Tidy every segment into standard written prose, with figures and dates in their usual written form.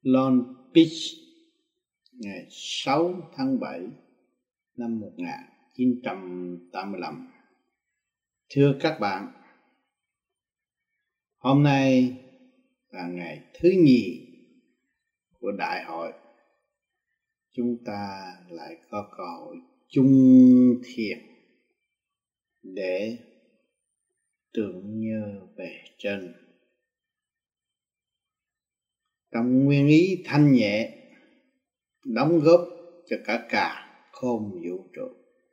Long Beach, ngày 6 tháng 7 năm 1985. Thưa các bạn, hôm nay là ngày thứ nhì của đại hội. Chúng ta lại có cơ hội chung thiền để tưởng nhớ về trên. Trong nguyên ý thanh nhẹ, đóng góp cho cả không vũ trụ.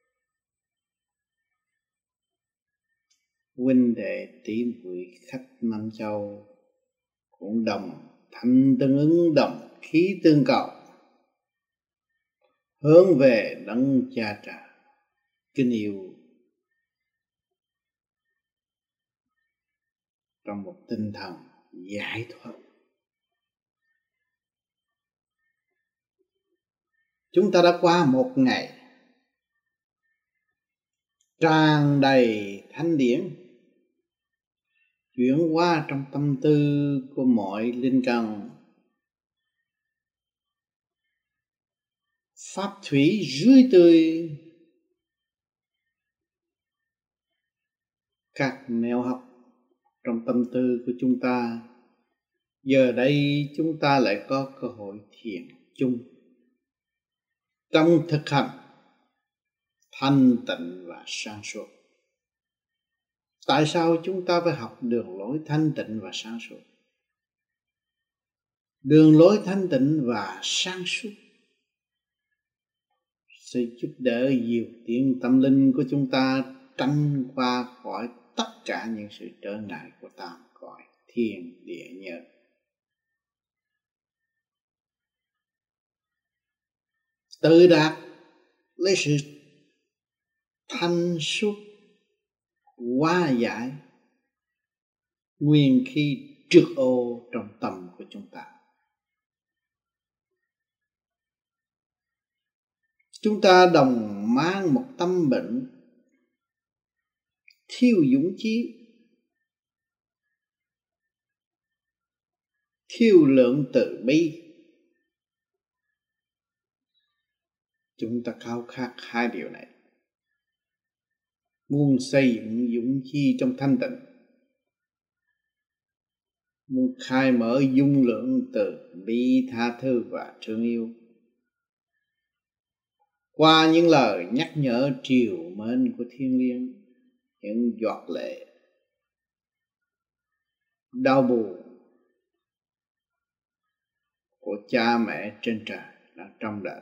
Huynh đệ tỷ muội khách Nam Châu cũng đồng thanh tương ứng, đồng khí tương cầu, hướng về đấng Cha Trời kính yêu trong một tinh thần giải thoát. Chúng ta đã qua một ngày tràn đầy thánh điển, chuyển qua trong tâm tư của mọi linh căn. Pháp thủy rưới tươi các nẻo học trong tâm tư của chúng ta. Giờ đây chúng ta lại có cơ hội thiền chung trong thực hành thanh tịnh và sáng suốt. Tại sao chúng ta phải học đường lối thanh tịnh và sáng suốt? Đường lối thanh tịnh và sáng suốt sẽ giúp đỡ dìu tiến tâm linh của chúng ta tranh qua khỏi tất cả những sự trở ngại của tam cõi thiên địa nhân. Tự đạt lấy sự thanh suốt hóa giải nguyên khí trượt ô trong tâm của chúng ta. Chúng ta đồng mang một tâm bệnh thiếu dũng chí, thiếu lượng từ bi. Chúng ta khao khát hai điều này, muốn xây dựng dũng chi trong thanh tịnh, muốn khai mở dung lượng từ bi tha thứ và thương yêu. Qua những lời nhắc nhở triều mến của thiên liêng, những giọt lệ đau buồn của cha mẹ trên trời đang trong đời,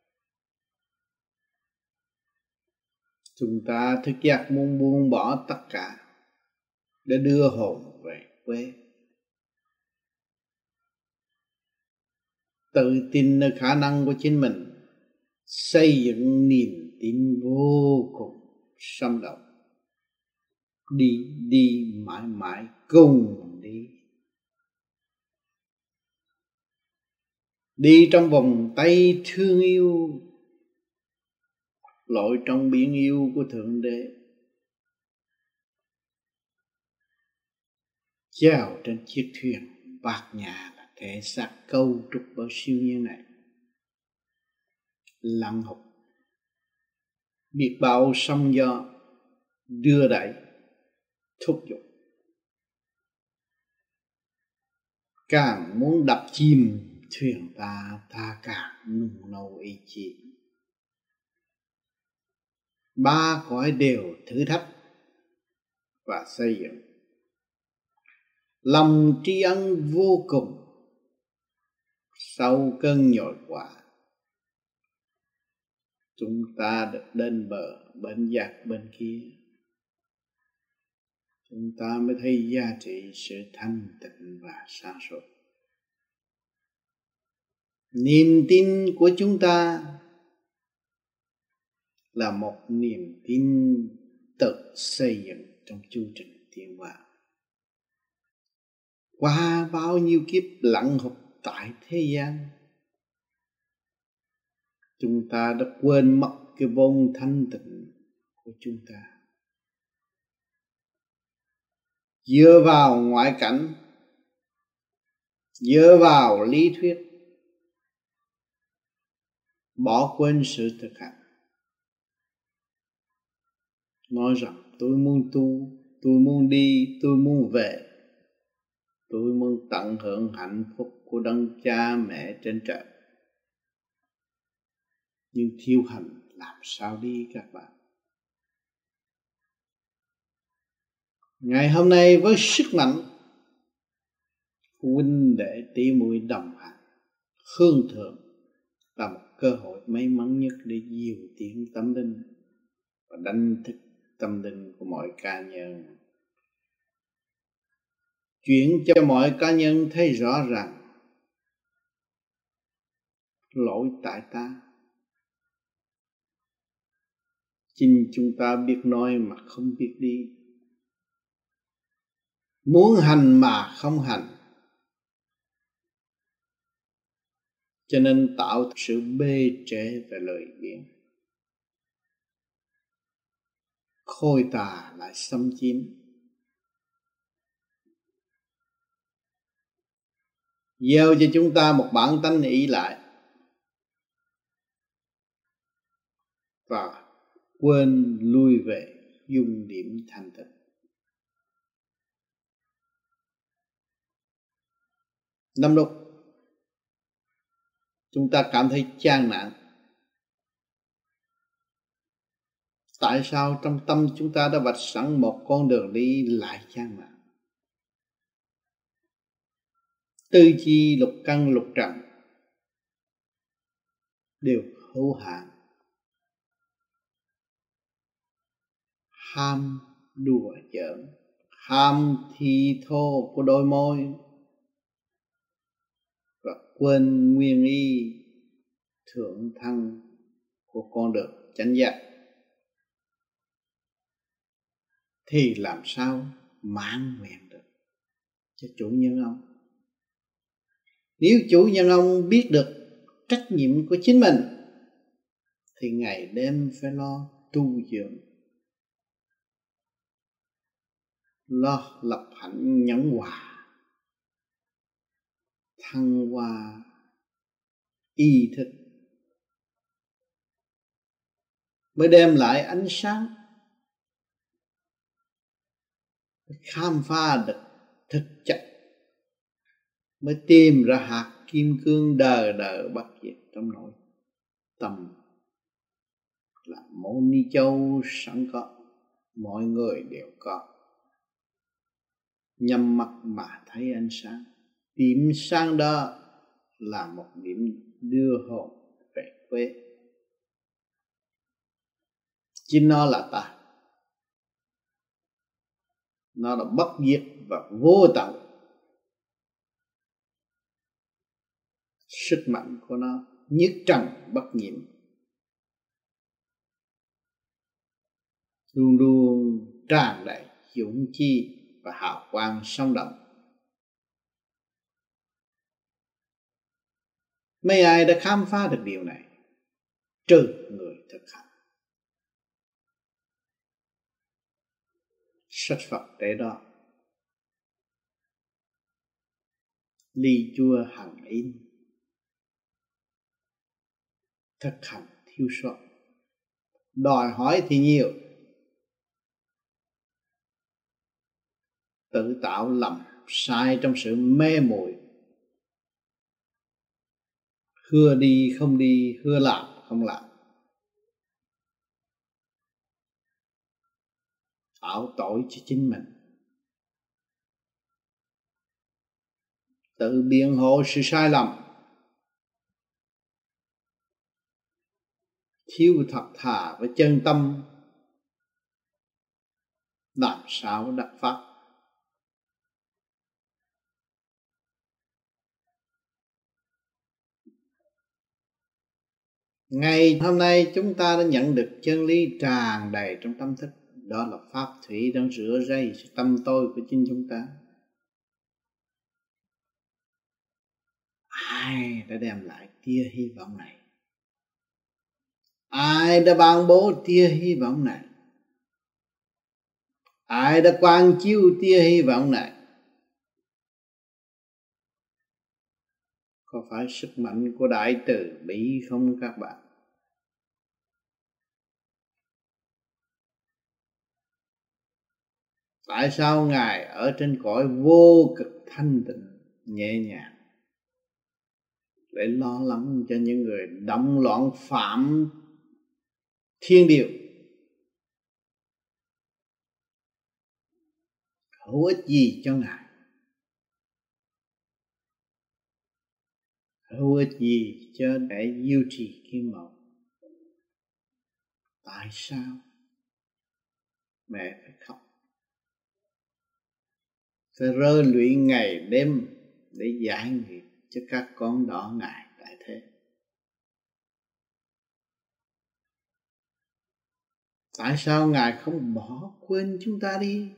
chúng ta thức giác muốn buông bỏ tất cả để đưa hồn về quê. Tự tin nơi khả năng của chính mình, xây dựng niềm tin vô cùng sống động. Đi mãi mãi cùng đi. Đi trong vòng tay thương yêu, lội trong biển yêu của Thượng Đế. Chèo trên chiếc thuyền bát nhã là thể xác câu trúc bởi siêu nhiên này. Lặng hụt biết bao sóng gió đưa đẩy thúc giục, càng muốn đập chìm thuyền ta càng nung nấu ý chí. Ba cõi đều thử thách và xây dựng. Lòng tri ân vô cùng sau cơn nhồi quả, chúng ta được đến bờ bên giác bên kia. Chúng ta mới thấy giá trị sự thanh tịnh và sáng suốt. Niềm tin của chúng ta là một niềm tin tự xây dựng trong chương trình tiến hóa. Qua bao nhiêu kiếp lặng hụt tại thế gian, chúng ta đã quên mất cái vốn thanh tịnh của chúng ta. Dựa vào ngoại cảnh, dựa vào lý thuyết bỏ quên sự thực hành, nói rằng tôi muốn tu, tôi muốn đi, tôi muốn về, tôi muốn tận hưởng hạnh phúc của đấng cha mẹ trên trời. Nhưng thiếu hành làm sao đi các bạn? Ngày hôm nay với sức mạnh, huynh đệ tỷ muội đồng hành hướng thượng là một cơ hội may mắn nhất để diệu tiến tâm linh và đánh thức tâm linh của mọi cá nhân, chuyển cho mọi cá nhân thấy rõ rằng lỗi tại ta. Chính chúng ta biết nói mà không biết đi, muốn hành mà không hành, cho nên tạo sự bê trễ về lời biếng. Khôi tà lại xâm chiếm, gieo cho chúng ta một bản tánh ỷ lại và quên lui về dung điểm thanh tịnh. Năm lúc chúng ta cảm thấy chán nản, tại sao trong tâm chúng ta đã vạch sẵn một con đường đi lại chán nản? Tư chi lục căn lục trần đều hữu hạn, ham đùa giỡn, ham thi thô của đôi môi và quên nguyên ý thượng thăng của con đường chánh giác, thì làm sao mãn nguyện được cho chủ nhân ông? Nếu chủ nhân ông biết được trách nhiệm của chính mình thì ngày đêm phải lo tu dưỡng, lo lập hạnh nhẫn hòa, thăng hoa ý thức mới đem lại ánh sáng, khám phá được thực chất, mới tìm ra hạt kim cương đời đời bất diệt trong nội tâm là Môn Ni Châu sẵn có, mọi người đều có. Nhắm mắt mà thấy ánh sáng, điểm sáng đó là một điểm đưa hồn về quê. Chính nó là ta, nó là bất diệt và vô tận. Sức mạnh của nó nhất trần bất nhiễm, luôn luôn tràn đầy dũng chi và hào quang sống động. Mấy ai đã khám phá được điều này, trừ người thực hành. Sách Phật để đó, ly chua hằng in, thực hành thiếu sót, đòi hỏi thì nhiều, tự tạo lầm sai trong sự mê muội, hứa đi không đi, hứa làm không làm, tạo tội cho chính mình, tự biện hộ sự sai lầm, thiếu thật thà với chân tâm, làm sao đắc pháp. Ngày hôm nay chúng ta đã nhận được chân lý tràn đầy trong tâm thức, đó là pháp thủy đang rửa rây sự tâm tôi của chính chúng ta. Ai đã đem lại tia hy vọng này? Ai đã ban bố tia hy vọng này? Ai đã quang chiếu tia hy vọng này? Có phải sức mạnh của Đại Từ Bi không các bạn? Tại sao Ngài ở trên cõi vô cực thanh tịnh nhẹ nhàng để lo lắng cho những người động loạn phạm thiên điều? Hữu ích gì cho Ngài? Hữu ích gì cho để duy trì kim mẫu? Tại sao mẹ phải khóc, phải rơi lụy ngày đêm để giải nghiệp cho các con đỏ Ngài tại thế? Tại sao Ngài không bỏ quên chúng ta đi?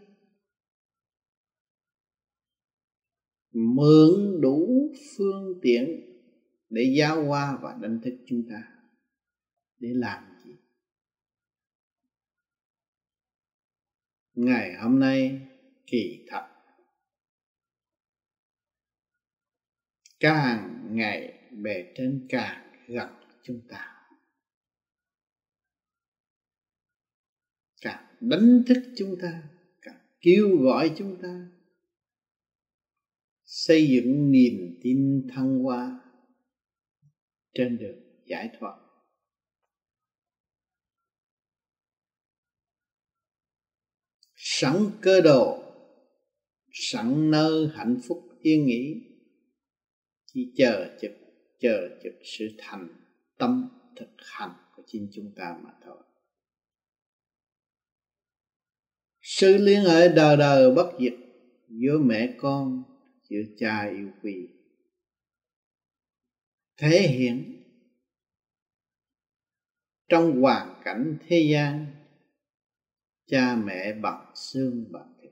Mượn đủ phương tiện để giáo hóa và đánh thức chúng ta để làm gì? Ngày hôm nay kỳ thật càng ngày bề trên càng gần chúng ta, càng đánh thức chúng ta, càng kêu gọi chúng ta xây dựng niềm tin thăng hoa trên đường giải thoát. Sẵn cơ đồ, sẵn nơi hạnh phúc yên nghỉ, chỉ chờ chực sự thành tâm thực hành của chính chúng ta mà thôi. Sự liên hệ đời đời bất diệt giữa mẹ con, giữa cha yêu quý thể hiện trong hoàn cảnh thế gian cha mẹ bằng xương bằng thịt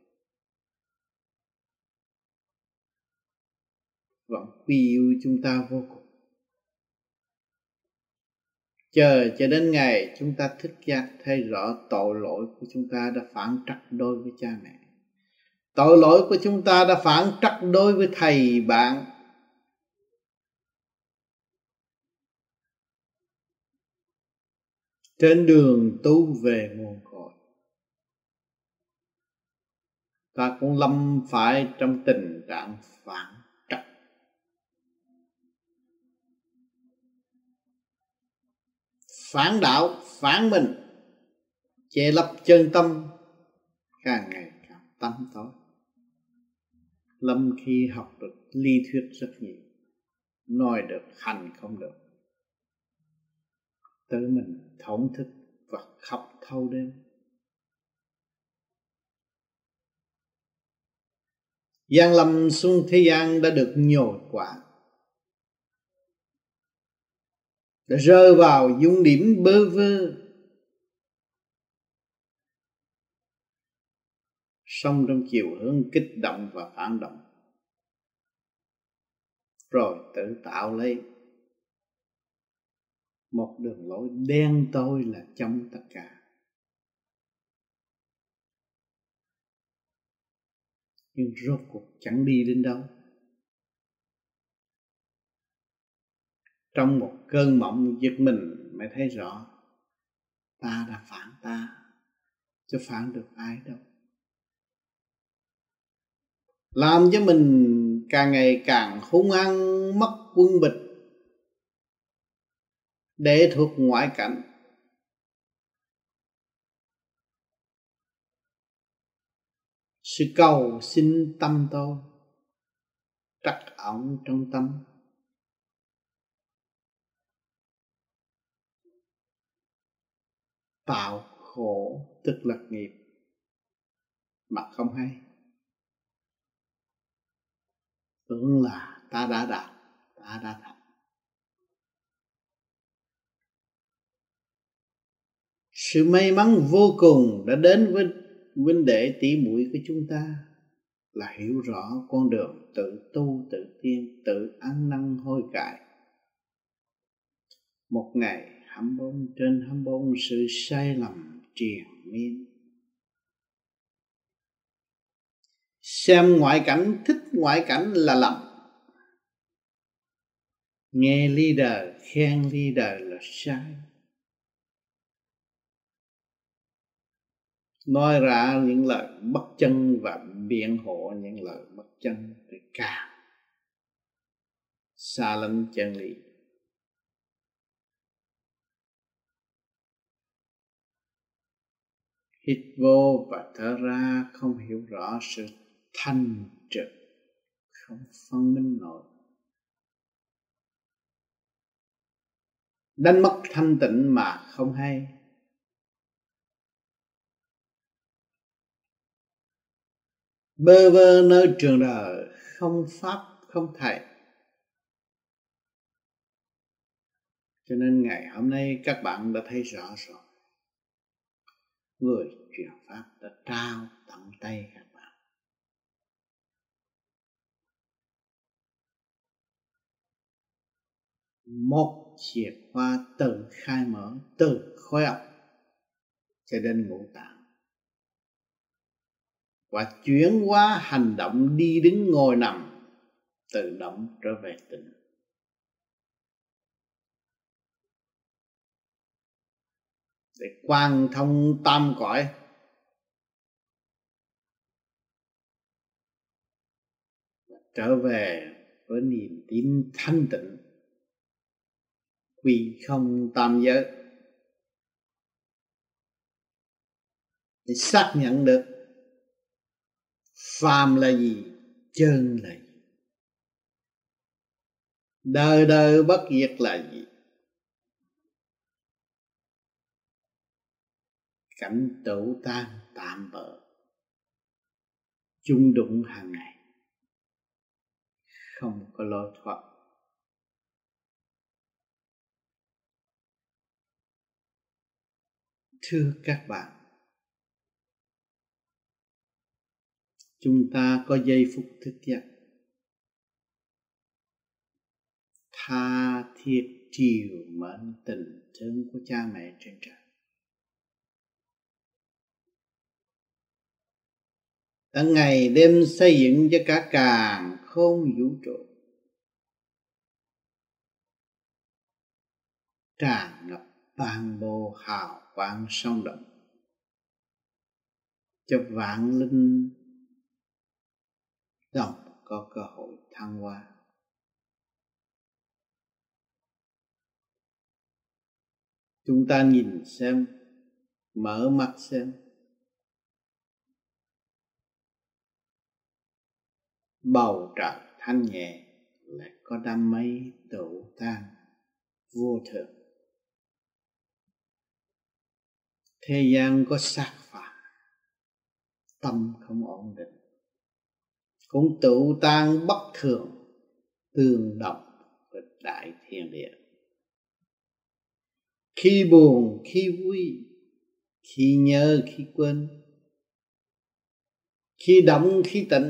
vẫn quý yêu chúng ta vô cùng. Chờ cho đến ngày chúng ta thức giác thấy rõ tội lỗi của chúng ta đã phản trắc đối với cha mẹ, tội lỗi của chúng ta đã phản trắc đối với thầy bạn, trên đường tu về nguồn cội, ta cũng lâm phải trong tình trạng phản trắc. Phản đạo, phản mình, che lấp chân tâm, càng ngày càng tăm tối. Lâm khi học được lý thuyết rất nhiều, nói được hành không được, tự mình thổn thức và khóc thâu đêm. Giáng lâm xuống thế gian đã được nhồi quả, đã rơi vào dung điểm bơ vơ, sống trong chiều hướng kích động và phản động, rồi tự tạo lấy một đường lối đen tối là chống tất cả. Nhưng rốt cuộc chẳng đi đến đâu. Trong một cơn mộng giật mình mới thấy rõ ta đã phản ta, chứ phản được ai đâu. Làm cho mình càng ngày càng hung hăng, mất quân bình, để thuộc ngoại cảnh. Sự cầu xin tâm tôi trắc ẩn trong tâm, tạo khổ tức là nghiệp mà không hay. Tưởng là ta đã đạt, ta đã thành. Sự may mắn vô cùng đã đến với huynh đệ tỷ muội của chúng ta là hiểu rõ con đường tự tu tự tiên, tự ăn năn hối cải. Một ngày 24/24 sự sai lầm triền miên. Xem ngoại cảnh, thích ngoại cảnh là lầm. Nghe leader, khen leader là sai. nói ra những lời bất chân và biện hộ những lời bất chân thì càng xa lánh chân lý. Hít vô và thở ra không hiểu rõ sự thanh trực, không phân minh nổi, đánh mất thanh tịnh mà không hay. Bơ vơ nơi trường đời, không pháp không thầy. Cho nên ngày hôm nay các bạn đã thấy rõ rồi, người truyền pháp đã trao tận tay các bạn một chìa khóa từ khai mở, từ khối óc cho đến ngũ tạng, và chuyển hóa hành động đi đứng ngồi nằm, tự động trở về tịnh. Để quang thông tam cõi, và trở về với niềm tin thanh tịnh, quy không tam giới, để xác nhận được phàm là gì, chân là gì, đời đời bất diệt là gì, cảnh tẩu tan tạm bợ chung đụng hàng ngày, không có lối thoát. Thưa các bạn, chúng ta có giây phút thức giấc, tha thiết chiều mến tình thương của cha mẹ trên trời. Đã ngày đêm xây dựng cho cả càn khôn vũ trụ, tràn ngập ban bồ hào quang sông động, cho vạn linh đồng có cơ hội thăng hoa. Chúng ta nhìn xem, mở mắt xem, bầu trời thanh nhẹ lại có đám mây tụ tan vô thường. Thế gian có sát phạm, tâm không ổn định, cũng tụ tan bất thường, tương đồng với đại thiên địa. Khi buồn, khi vui, khi nhớ, khi quên, khi động, khi tĩnh.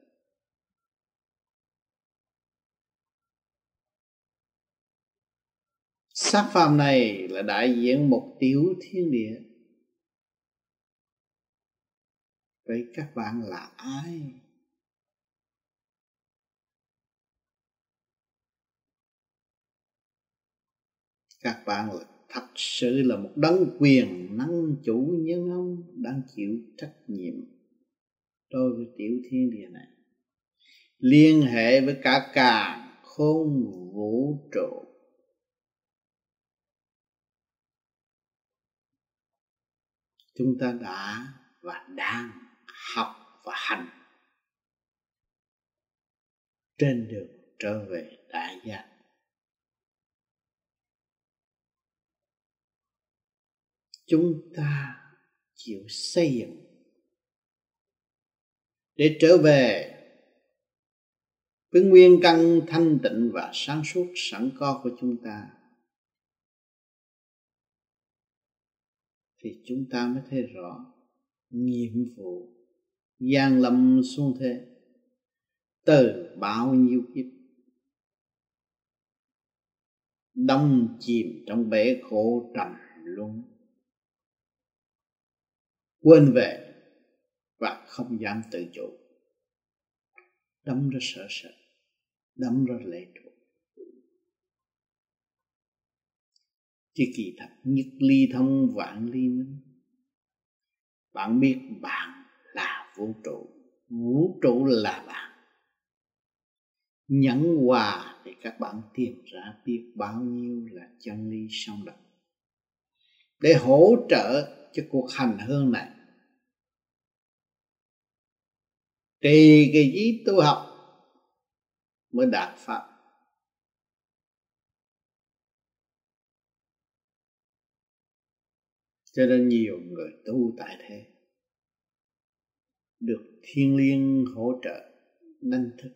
Sắc phàm này là đại diện một tiểu thiên địa. Vậy các bạn là ai? Các bạn là thật sự là một đấng quyền năng chủ nhân ông, đang chịu trách nhiệm đối với tiểu thiên địa này, liên hệ với cả càn khôn vũ trụ. Chúng ta đã và đang học và hành trên đường trở về đại giác. Chúng ta chịu xây dựng để trở về với nguyên căn thanh tịnh và sáng suốt sẵn có của chúng ta, thì chúng ta mới thấy rõ nhiệm vụ giáng lâm xuống thế từ bao nhiêu kiếp đắm chìm trong bể khổ trầm luân, quên về và không dám tự chủ, đâm ra sợ sệt, đâm ra lệ thuộc. Chứ kỳ thật nhất ly thông vạn ly minh. bạn biết bạn là vũ trụ, vũ trụ là bạn. Nhẫn hòa thì các bạn tìm ra biết bao nhiêu là chân lý sống động để hỗ trợ cho cuộc hành hương này. Trì cái ý tu học mới đạt pháp. Cho nên nhiều người tu tại thế được thiên liêng hỗ trợ đánh thức.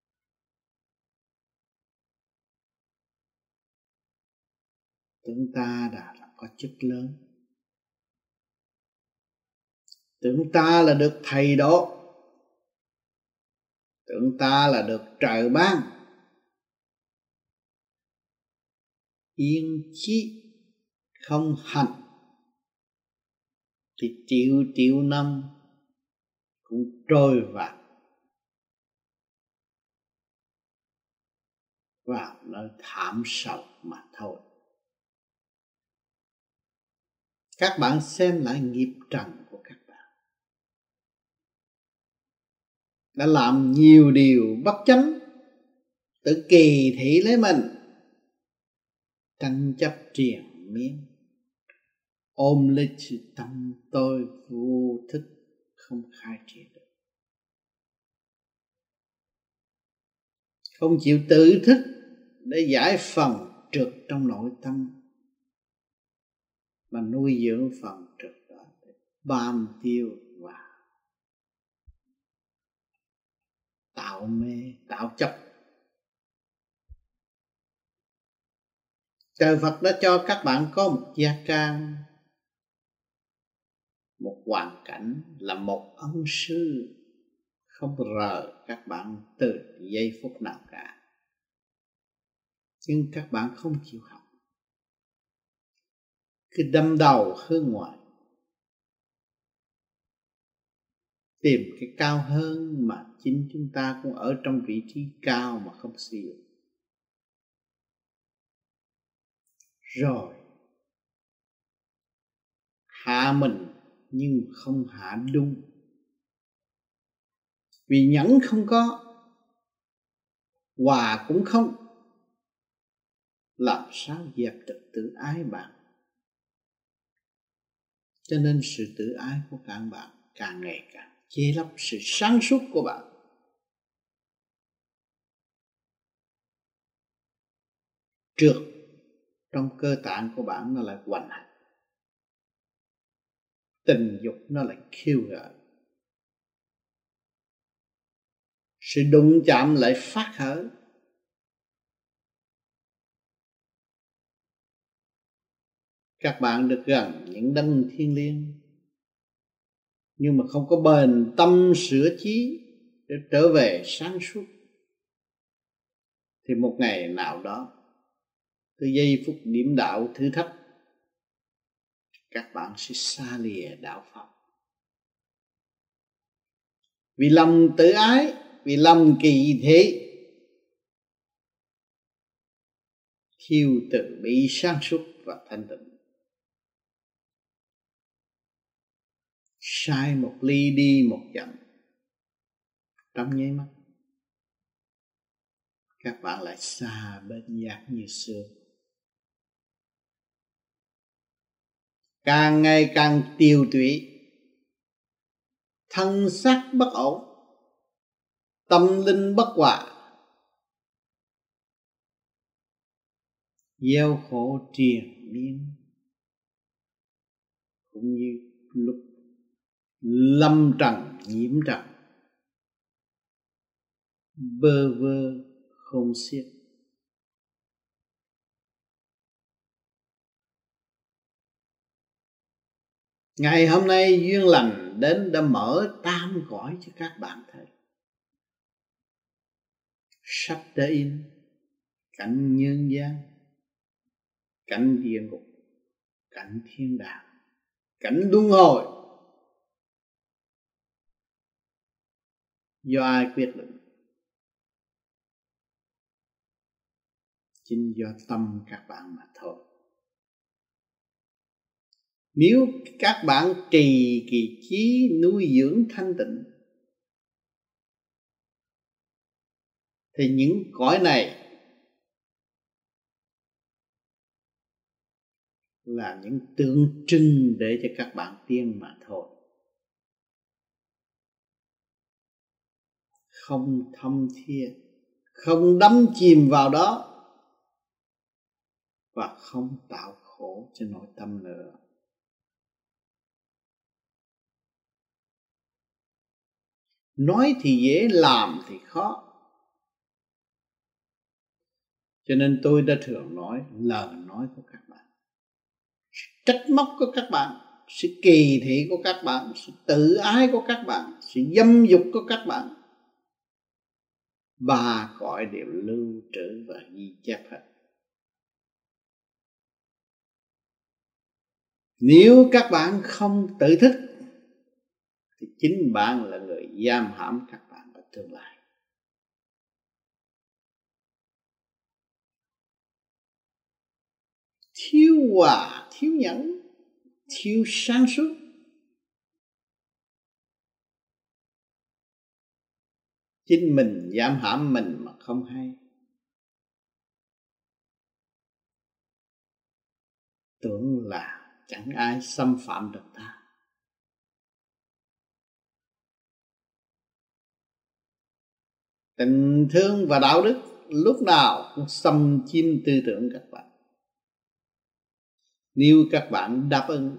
Tưởng ta đã là có chức lớn, tưởng ta là được thầy độ, tưởng ta là được trời ban. Yên chí không hành thì triệu triệu năm cũng trôi vào nơi thảm sầu mà thôi. Các bạn xem lại nghiệp trần của các bạn đã làm nhiều điều bất chánh, tự kỳ thị lấy mình, tranh chấp triền miên, ôm lấy sự tâm tôi vô thức không khai triển được, không chịu tự thức để giải phần trượt trong nội tâm, mà nuôi dưỡng phần trượt đó để bám tiêu và tạo mê tạo chấp. Trời Phật đã cho các bạn có một gia trang, một hoàn cảnh là một ân sư không rời các bạn từ giây phút nào cả. Nhưng các bạn không chịu học, cứ đâm đầu hướng ngoài, tìm cái cao hơn mà chính chúng ta cũng ở trong vị trí cao mà không sử dụng. Rồi hạ mình nhưng không hạ đúng, vì nhẫn không có, hòa cũng không, làm sao dẹp được tự ái bạn. Cho nên sự tự ái của các bạn càng ngày càng che lấp sự sáng suốt của bạn. Trượt trong cơ tạng của bạn nó lại hoành hành, tình dục nó lại khiêu gợi, sự đụng chạm lại phát khởi. Các bạn được gần những đấng thiên liêng, nhưng mà không có bền tâm sửa chí để trở về sáng suốt, thì một ngày nào đó, từ giây phút điểm đạo thử thách, các bạn sẽ xa lìa đạo Pháp. Vì lòng tự ái, vì lòng kỳ thị, thiếu từ bi sáng suốt và thanh tịnh, sai một ly đi một dặm, trong nháy mắt các bạn lại xa bên giác như xưa, càng ngày càng tiêu tụy, thân xác bất ổn, tâm linh bất hòa, gieo khổ triền miên, cũng như lúc lâm trần nhiễm trần, bơ vơ không xiết. Ngày hôm nay duyên lành đến đã mở tam cõi cho các bạn thấy. Sách đã in cảnh nhân gian, cảnh địa ngục, cảnh thiên đàng, cảnh luân hồi, do ai quyết định? Chính do tâm các bạn mà thôi. Nếu các bạn trì kỳ trí nuôi dưỡng thanh tịnh thì những cõi này là những tượng trưng để cho các bạn tiên mà thôi, không thâm thiết, không đắm chìm vào đó và không tạo khổ cho nội tâm nữa. Nói thì dễ, làm thì khó. Cho nên tôi đã thường nói lời nói của các bạn, sự trách móc của các bạn, sự kỳ thị của các bạn, sự tự ái của các bạn, sự dâm dục của các bạn, ba cõi đều lưu trữ và ghi chép hết. Nếu các bạn không tự thức thì chính bạn là người giam hãm các bạn ở tương lai. Thiếu hòa, thiếu nhẫn, thiếu sáng suốt, chính mình giam hãm mình mà không hay. Tưởng là chẳng ai xâm phạm được ta. Tình thương và đạo đức lúc nào cũng xâm chiếm tư tưởng các bạn. Nếu các bạn đáp ứng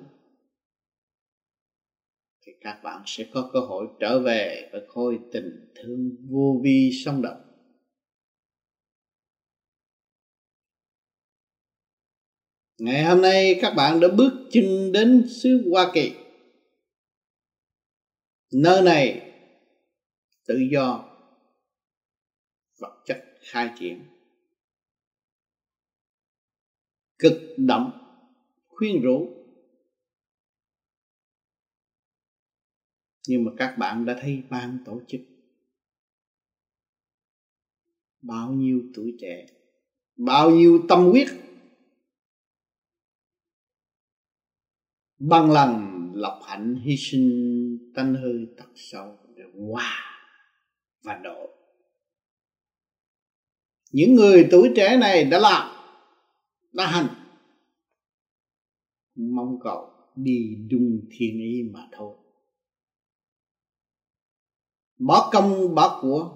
thì các bạn sẽ có cơ hội trở về với khối tình thương vô vi sống động. Ngày hôm nay các bạn đã bước chân đến xứ Hoa Kỳ. Nơi này tự do, vật chất khai triển, cực động, khuyên rũ. Nhưng mà các bạn đã thấy ban tổ chức bao nhiêu tuổi trẻ, bao nhiêu tâm huyết, bằng lòng lọc hạnh hy sinh tanh hơi tật sâu để hòa và độ. Những người tuổi trẻ này đã làm, đã hành, mong cầu đi đúng thiên ý mà thôi. Bỏ công bỏ của,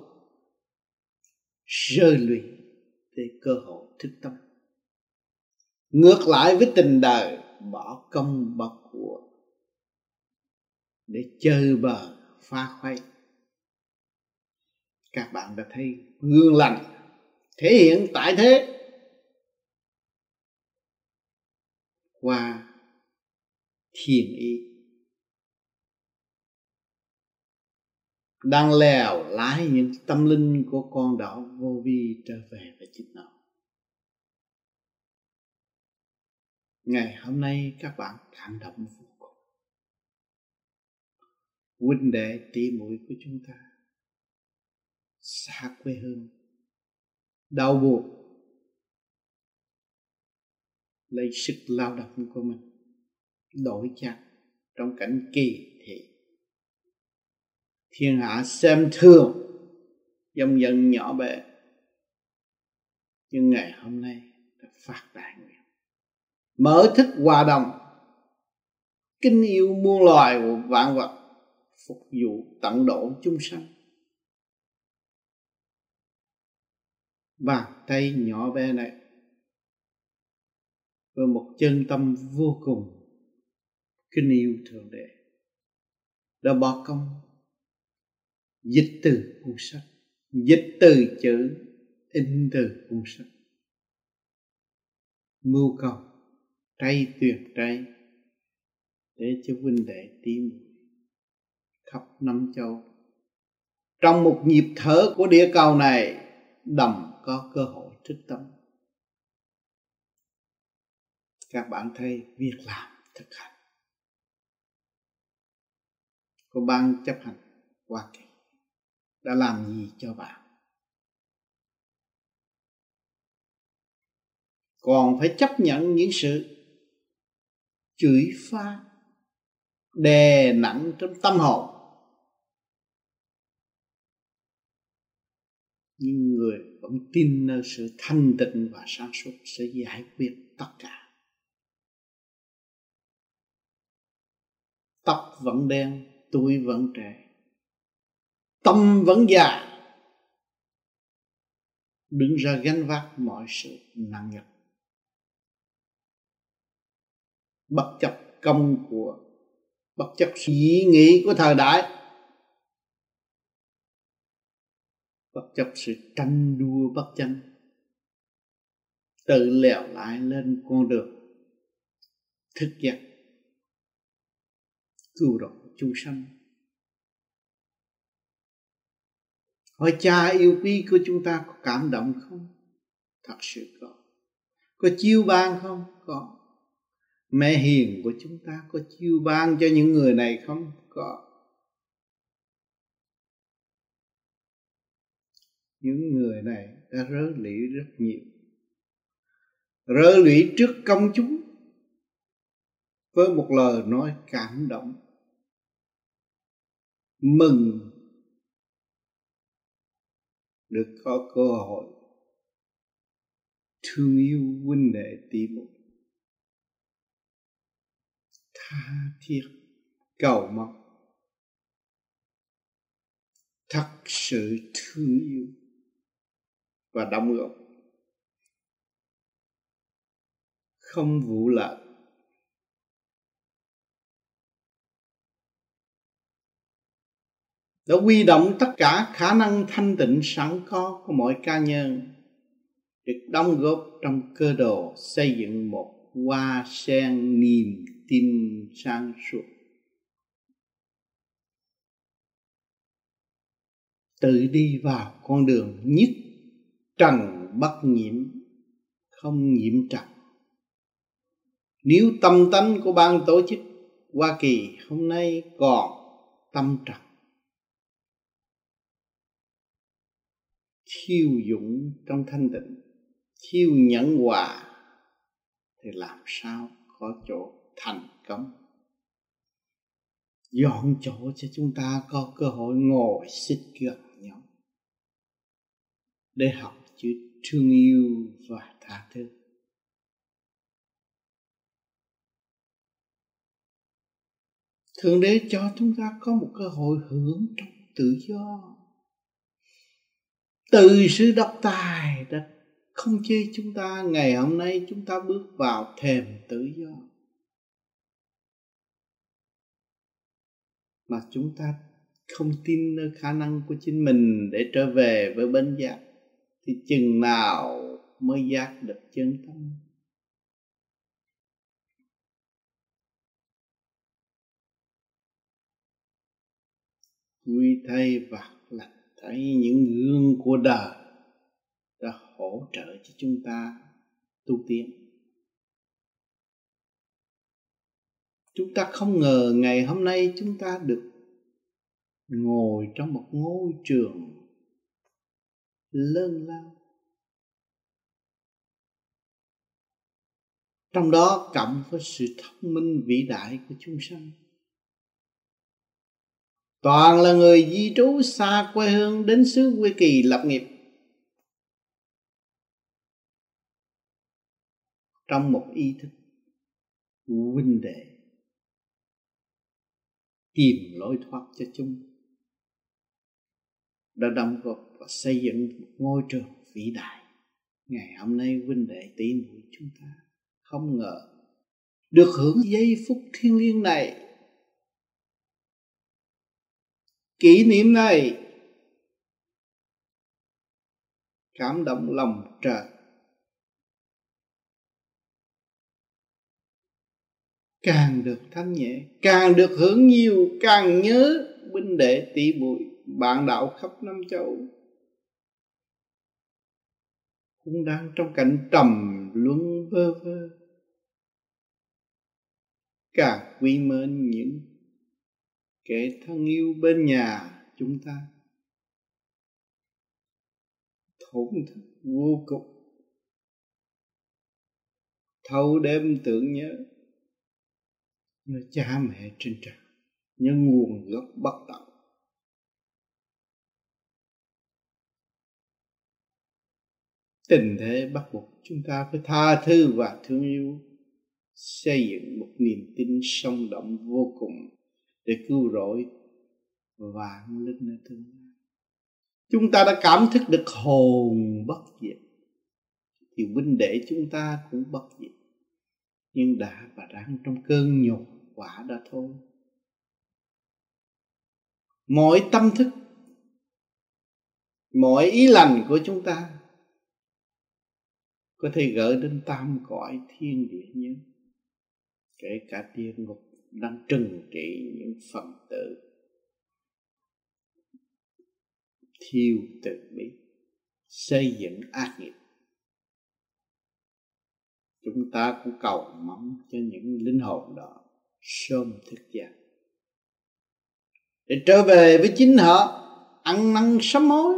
rơi lụy để cơ hội thức tâm. Ngược lại với tình đời, bỏ công bỏ của để chơi bờ pha khoay. Các bạn đã thấy gương lành thể hiện tại thế qua thiền ý, đang lèo lái những tâm linh của con đạo vô vi trở về với chính nó. Ngày hôm nay các bạn cảm động vô cùng. Huynh đệ tỷ muội của chúng ta xa quê hương, đau buồn, lấy sức lao động của mình đổi chác trong cảnh kỳ thị, thiên hạ xem thường, dòng dần nhỏ bé. Nhưng ngày hôm nay đã phát đại nguyện, mở thức hòa đồng, kính yêu muôn loài của vạn vật, phục vụ tận độ chúng sanh. Bàn tay nhỏ bé này với một chân tâm vô cùng kính yêu Thượng Đế đã bỏ công dịch từ cuốn sách, dịch từ chữ, in từ cuốn sách, mưu cầu trai tuyển trai để cho huynh đệ tỷ muội khắp năm châu trong một nhịp thở của địa cầu này đồng có cơ hội thức tâm. Các bạn thấy việc làm thực hành của ban chấp hành Hoa Kỳ đã làm gì cho bạn? Còn phải chấp nhận những sự chửi phá, đè nặng trong tâm hồn. Nhưng người vẫn tin nơi sự thanh tịnh và sáng suốt sẽ giải quyết tất cả. Tóc vẫn đen, tuổi vẫn trẻ, tâm vẫn già, đứng ra gánh vác mọi sự nặng nhọc, bất chấp công của, bất chấp suy nghĩ của thời đại, bất chấp sự tranh đua bất chánh, tự lèo lại lên con đường thức giác cứu độ chúng sanh. Hỏi cha yêu quý của chúng ta có cảm động không? Thật sự có. Có chiêu ban không? Có. Mẹ hiền của chúng ta có chiêu ban cho những người này không? Có. Những người này đã rớ lụy rất nhiều, rớ lụy trước công chúng với một lời nói cảm động, mừng được có cơ hội thương yêu huynh đệ tỷ muội, tha thiết cầu mong, thật sự thương yêu và đóng góp, không vụ lợi. Đã huy động tất cả khả năng thanh tịnh sẵn có của mọi cá nhân được đóng góp trong cơ đồ xây dựng một hoa sen niềm tin sáng suốt. Tự đi vào con đường nhất trần bất nhiễm, không nhiễm trần. Nếu tâm tánh của ban tổ chức Hoa Kỳ hôm nay còn tâm trần, thiêu dũng trong thanh tịnh, thiêu nhẫn hòa, thì làm sao có chỗ thành công. Dọn chỗ cho chúng ta có cơ hội ngồi xích gần nhau để học chữ thương yêu và tha thứ. Thượng Đế cho chúng ta có một cơ hội hưởng trong tự do. Từ sự độc tài đã không chê chúng ta, ngày hôm nay chúng ta bước vào thềm tự do. Mà chúng ta không tin nơi khả năng của chính mình để trở về với bến giác, thì chừng nào mới giác được chân tâm. Quy thay vặt lành thấy những gương của đời đã hỗ trợ cho chúng ta tu tiến. Chúng ta không ngờ ngày hôm nay chúng ta được ngồi trong một ngôi trường lớn lao, trong đó cộng với sự thông minh vĩ đại của chúng sanh. Toàn là người di trú xa quê hương đến xứ Hoa Kỳ lập nghiệp, trong một ý thức huynh đệ tìm lối thoát cho chúng, đã đóng góp và xây dựng một ngôi trường vĩ đại. Ngày hôm nay huynh đệ tỷ muội chúng ta không ngờ được hưởng giây phút thiêng liêng này, kỷ niệm này, cảm động lòng trời. Càng được thanh nhẹ, càng được hưởng nhiều, càng nhớ huynh đệ tỷ muội bạn đạo khắp năm châu cũng đang trong cảnh trầm luân vơ vơ. Càng quý mến những kẻ thân yêu bên nhà chúng ta, thổn thức vô cùng, thâu đêm tưởng nhớ, nhớ cha mẹ trên trời, nhớ nguồn gốc bất tận. Tình thế bắt buộc chúng ta phải tha thứ và thương yêu, xây dựng một niềm tin sống động vô cùng để cứu rỗi vạn linh ở tương lai. Chúng ta đã cảm thức được hồn bất diệt thì huynh đệ chúng ta cũng bất diệt, nhưng đã và đang trong cơn nhục quả đã thôi. Mọi tâm thức, mọi ý lành của chúng ta có thể gửi đến tam cõi thiên địa nhân, kể cả địa ngục đang trừng trị những phần tử thiêu từ bi, xây dựng ác nghiệp. Chúng ta cũng cầu mong cho những linh hồn đó sớm thức dậy để trở về với chính họ, ăn năn sám hối,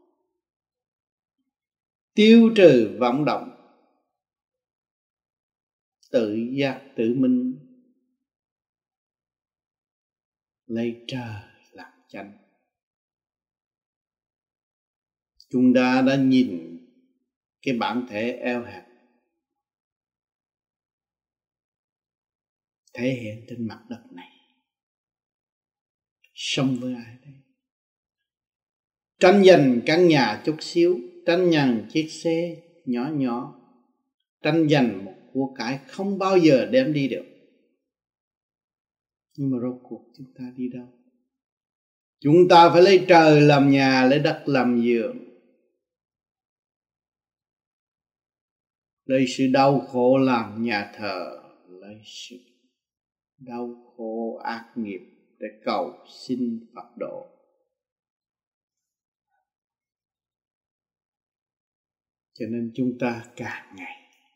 tiêu trừ vọng động, tự giác tự minh, lấy trời làm chánh. Chúng ta đã nhìn cái bản thể eo hẹp thể hiện trên mặt đất này. Sống với ai đây? Tranh giành căn nhà chút xíu, tranh giành chiếc xe nhỏ nhỏ, tranh giành một của cải không bao giờ đem đi được. Nhưng mà rốt cuộc chúng ta đi đâu? Chúng ta phải lấy trời làm nhà, lấy đất làm giường, lấy sự đau khổ làm nhà thờ, lấy sự đau khổ ác nghiệp để cầu xin Phật độ. Cho nên chúng ta càng ngày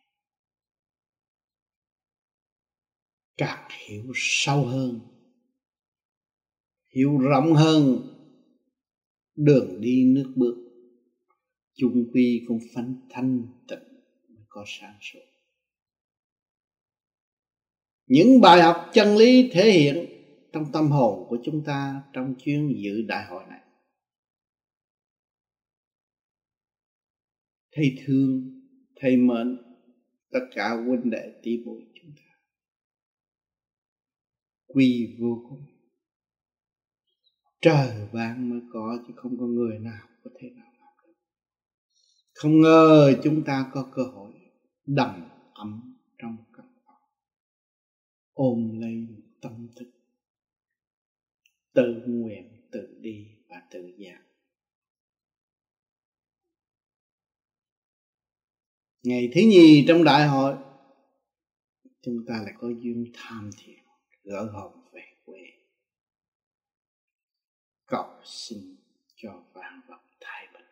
càng hiểu sâu hơn, hiểu rộng hơn đường đi nước bước, chung quy cũng phấn thanh tịnh mới có sáng suốt. Những bài học chân lý thể hiện trong tâm hồn của chúng ta trong chuyến dự đại hội này. Thầy thương, thầy mến tất cả huynh đệ tỷ muội chúng ta, quy vô cùng. Trời ban mới có, chứ không có người nào có thể nào làm được. Không ngờ chúng ta có cơ hội đầm ấm trong căn phòng, ôm lấy tâm thức, tự nguyện, tự đi và tự giác. Ngày thứ nhì trong đại hội, chúng ta lại có duyên tham thiền, gỡ hồn về quê, cầu xin cho vạn vật thái bình.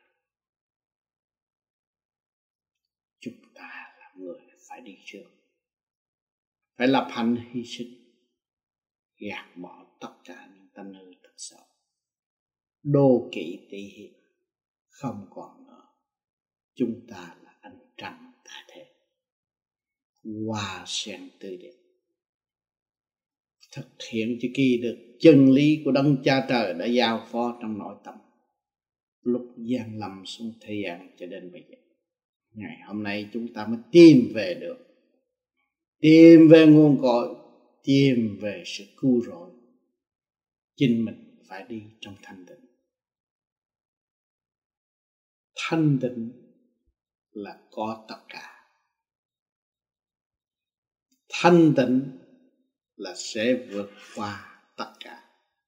Chúng ta là người phải đi trước, phải lập hạnh hy sinh, gạt bỏ tất cả những tánh hư tật xấu, đố kỵ tị hiềm không còn nữa. Chúng ta là ánh trăng tại thế, hoa sen tươi đẹp, thực hiện cho kỳ được chân lý của Đấng Cha Trời đã giao phó trong nội tâm lúc giáng lâm xuống thế gian cho đến bây giờ. Ngày hôm nay chúng ta mới tìm về được, tìm về nguồn cội, tìm về sự cứu rỗi. Chính mình phải đi trong thanh tịnh. Thanh tịnh là có tất cả. Thanh tịnh là sẽ vượt qua tất cả.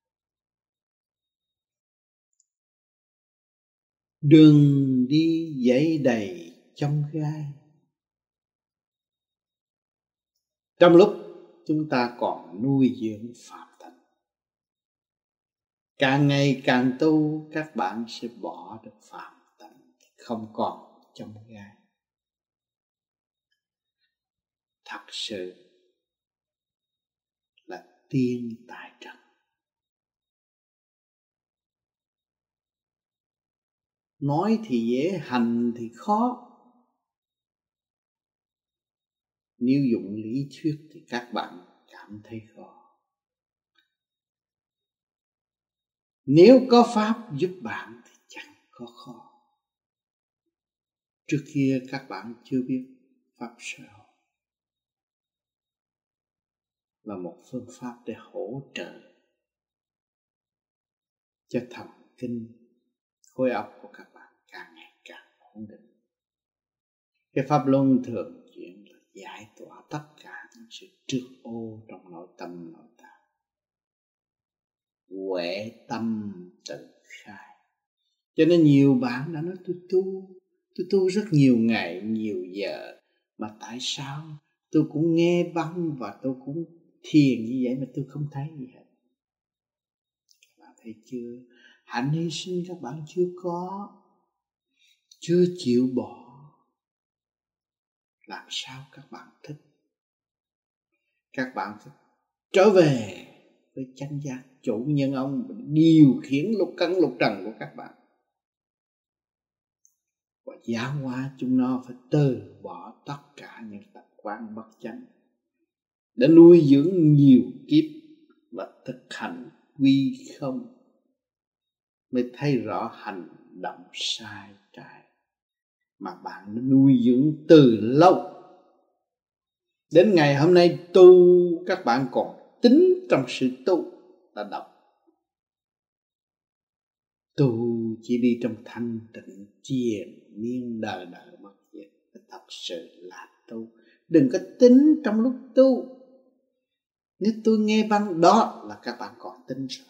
Đường đi dãy đầy chông gai. Trong lúc chúng ta còn nuôi dưỡng phạm thân, càng ngày càng tu, các bạn sẽ bỏ được phạm tánh, không còn chông gai. Thật sự là tiên tại trần. Nói thì dễ, hành thì khó. Nếu dùng lý thuyết thì các bạn cảm bạn thấy khó. Nếu có pháp giúp bạn thì chẳng có khó. Trước kia các bạn chưa biết pháp sở là một phương pháp để hỗ trợ cho thần kinh khối óc của các bạn càng ngày càng ổn định. Cái pháp luân thường chuyển là giải tỏa tất cả những sự trược ô trong nội tâm nội tạng. Huệ tâm tự khai. Cho nên nhiều bạn đã nói tôi tu rất nhiều ngày, nhiều giờ, mà tại sao tôi cũng nghe băng và tôi cũng thiền như vậy mà tôi không thấy gì hết. Các bạn thấy chưa? Hạnh hy sinh các bạn chưa có, chưa chịu bỏ. Làm sao các bạn thích? Các bạn phải trở về với chánh giác chủ nhân ông điều khiển lục căn lục trần của các bạn, và giáo hóa chúng nó phải từ bỏ tất cả những tập quán bất chánh để nuôi dưỡng nhiều kiếp và thực hành quy không, mới thấy rõ hành động sai trái mà bạn đã nuôi dưỡng từ lâu. Đến ngày hôm nay tu, các bạn còn tính trong sự tu là đọc. Tu chỉ đi trong thanh tịnh triền miên đời đời bất diệt, thật sự là tu. Đừng có tính trong lúc tu. Nếu tôi nghe băng đó là các bạn còn tính rồi.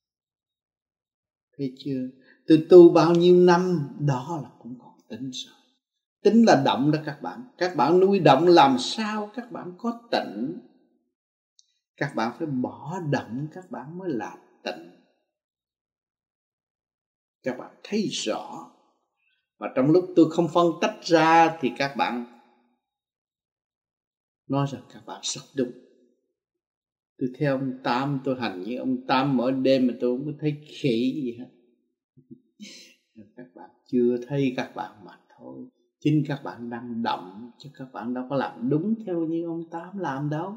Thấy chưa? Tôi tu bao nhiêu năm đó là cũng còn tính rồi. Tính là động đó các bạn. Các bạn nuôi động làm sao các bạn có tịnh. Các bạn phải bỏ động các bạn mới là tịnh. Các bạn thấy rõ. Và trong lúc tôi không phân tách ra thì các bạn nói rằng các bạn rất đúng. Tôi theo ông Tam, tôi hành với ông Tam mỗi đêm mà tôi không có thấy khỉ gì hết. Các bạn chưa thấy các bạn mà thôi. Chính các bạn đang động, chứ các bạn đâu có làm đúng theo như ông Tám làm đâu.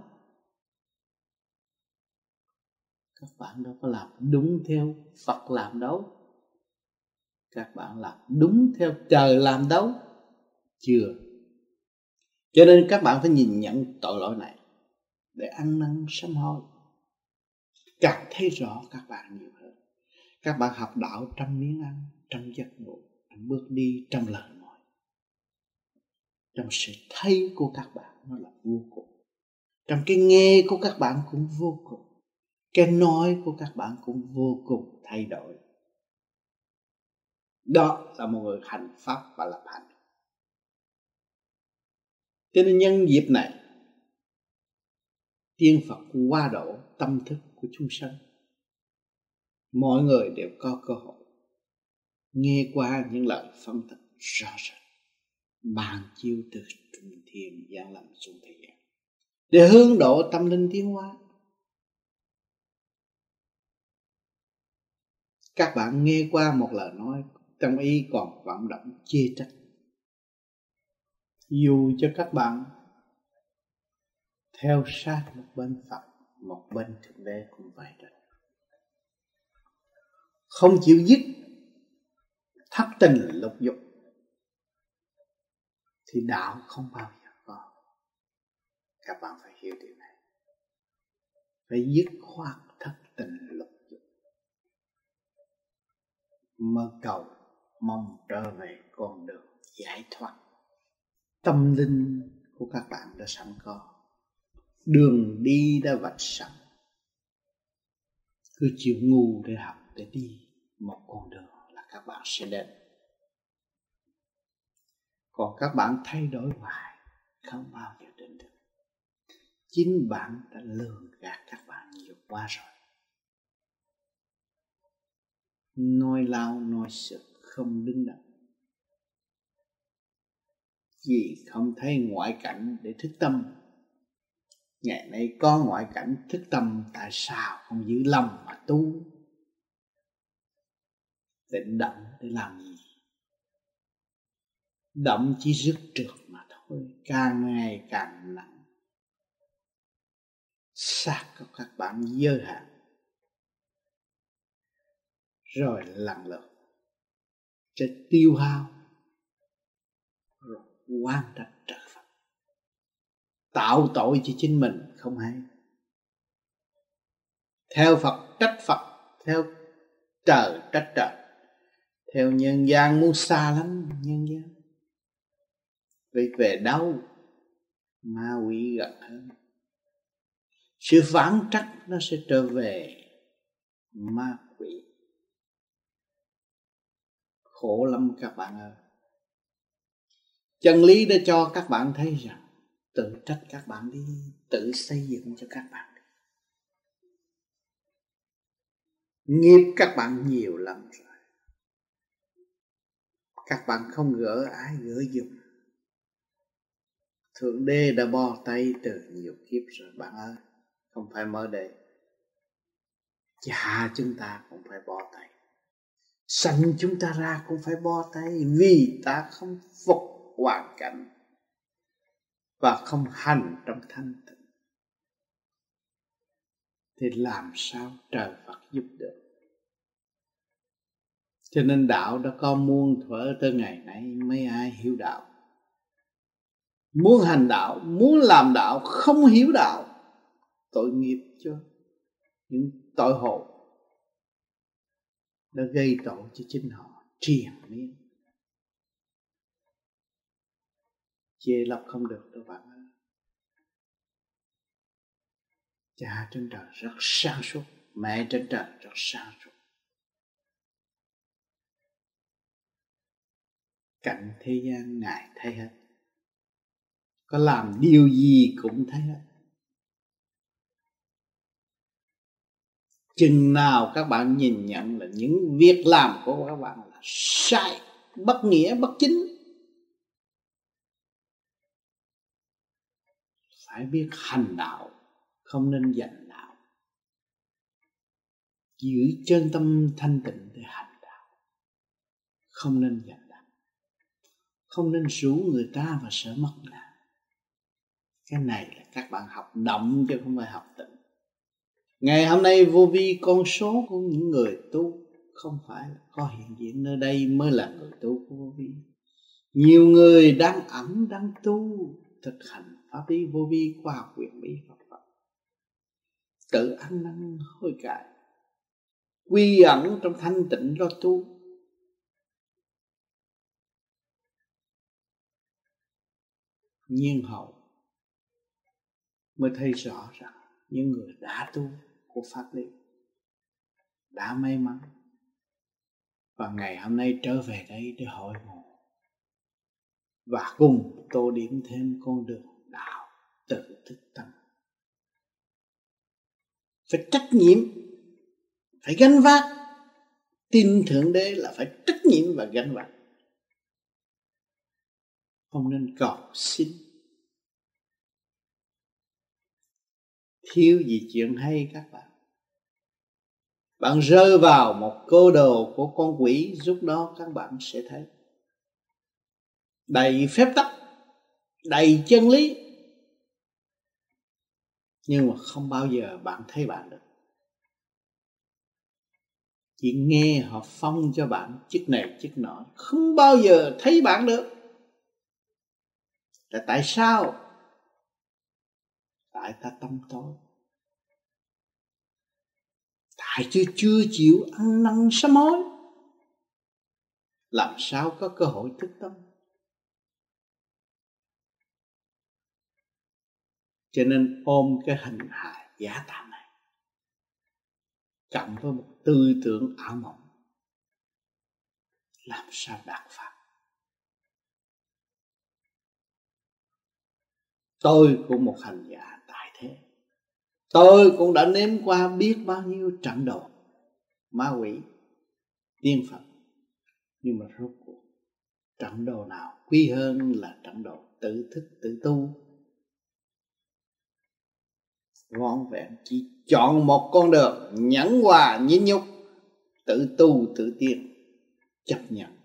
Các bạn đâu có làm đúng theo Phật làm đâu. Các bạn làm đúng theo trời làm đâu. Chưa. Cho nên các bạn phải nhìn nhận tội lỗi này để ăn năn sám hối. Càng thấy rõ các bạn nhiều hơn. Các bạn học đạo trong miếng ăn, trong giấc ngủ, trong bước đi, trong lời nói, trong sự thấy của các bạn nó là vô cùng. Trong cái nghe của các bạn cũng vô cùng. Cái nói của các bạn cũng vô cùng thay đổi. Đó là một người hành pháp và lập hành. Cho nên nhân dịp này, tiên Phật qua độ tâm thức của chúng sanh. Mọi người đều có cơ hội nghe qua những lời phân tích rõ ràng, bàn chiếu từ trung thiên giáng lâm xuống thế gian để hướng độ tâm linh tiến hóa. Các bạn nghe qua một lời nói trong ý còn vọng động chê trách, dù cho các bạn theo sát một bên Phật, một bên Thượng Đế cũng vậy đó. Không chịu dứt thất tình lục dục thì đạo không bao giờ có. Các bạn phải hiểu điều này. Phải dứt khoát thất tình lục dục, mơ cầu mong trở về con đường giải thoát. Tâm linh của các bạn đã sẵn có, đường đi đã vạch sẵn. Cứ chịu ngu để học, để đi một con đường là các bạn sẽ đến. Còn các bạn thay đổi hoài không bao giờ đến được. Chính bạn đã lường gạt các bạn nhiều quá rồi. Nói lao nói sự không đứng đắn, vì không thấy ngoại cảnh để thức tâm. Ngày nay có ngoại cảnh thức tâm, tại sao không giữ lòng mà tu? Định động để làm gì? Động chỉ rước trượt mà thôi, càng ngày càng nặng. xác của các bạn giới hạn, rồi lần lượt sẽ tiêu hao, rồi oan trách trời Phật, tạo tội cho chính mình không hay. Theo Phật trách Phật, theo trời trách trời, theo nhân gian muốn xa lắm nhân gian, vì về đâu ma quỷ gần hơn. Sự phản trách nó sẽ trở về ma quỷ. Khổ lắm các bạn ơi. Chân lý đã cho các bạn thấy rằng tự trách các bạn đi, tự xây dựng cho các bạn đi. Nghiệp các bạn nhiều lắm rồi, các bạn không gỡ ai gỡ dùm. Thượng Đế đã bó tay từ nhiều kiếp rồi bạn ơi, không phải mới đây. Cha chúng ta cũng phải bó tay, sanh chúng ta ra cũng phải bó tay, vì ta không phục hoàn cảnh và không hành trong thanh tịnh, thì làm sao trời Phật giúp được. Cho nên đạo đã có muôn thuở, tới ngày nay mấy ai hiểu đạo. Muốn hành đạo, muốn làm đạo, không hiểu đạo, tội nghiệp cho những tội hộ đã gây tội cho chính họ triền miên. Chê lấp không được đâu bạn ơi. Cha trên trời rất sáng suốt, mẹ trên trời rất sáng suốt. Cảnh thế gian Ngài thấy hết, có làm điều gì cũng thấy hết. Chừng nào các bạn nhìn nhận là những việc làm của các bạn là sai, bất nghĩa, bất chính, phải biết hành đạo, không nên giành đạo. Giữ chân tâm thanh tịnh để hành đạo, không nên giành đạo, không nên rủ người ta và sợ mất đạo. Cái này là các bạn học động chứ không phải học tịnh. Ngày hôm nay vô vi con số của những người tu không phải có hiện diện nơi đây mới là người tu của vô vi. Nhiều người đang ẩn đang tu, thực hành pháp lý vô vi, khoa học quyền bí Phật, tự ăn năn hối cải, quy ẩn trong thanh tịnh lo tu. Nhiên hậu mới thấy rõ rằng những người đã tu của pháp lý đã may mắn, và ngày hôm nay trở về đây để hội ngộ và cùng tô điểm thêm con đường đạo tự thức tâm. Phải trách nhiệm, phải gánh vác. Tin Thượng Đế là phải trách nhiệm và gánh vác, không nên cầu xin. Thiếu gì chuyện hay các bạn. Bạn rơi vào một cô đồ của con quỷ, lúc đó các bạn sẽ thấy đầy phép tắc, đầy chân lý, nhưng mà không bao giờ bạn thấy bạn được. Chỉ nghe họ phong cho bạn chức này chức nọ, không bao giờ thấy bạn được. Là tại sao? Tại ta tâm tối, tại chưa chịu ăn năn sám hối, làm sao có cơ hội thức tâm. Cho nên ôm cái hình hài giả tạm này, cộng với một tư tưởng ảo mộng, làm sao đạt pháp. Tôi cũng một hành giả tại thế, tôi cũng đã nếm qua biết bao nhiêu trận đồ ma quỷ tiên Phật, nhưng mà rốt cuộc trận đồ nào quý hơn là trận đồ tự thức tự tu. Vỏn vẹn chỉ chọn một con đường nhẫn hòa nhịn nhục, tự tu tự tiến, chấp nhận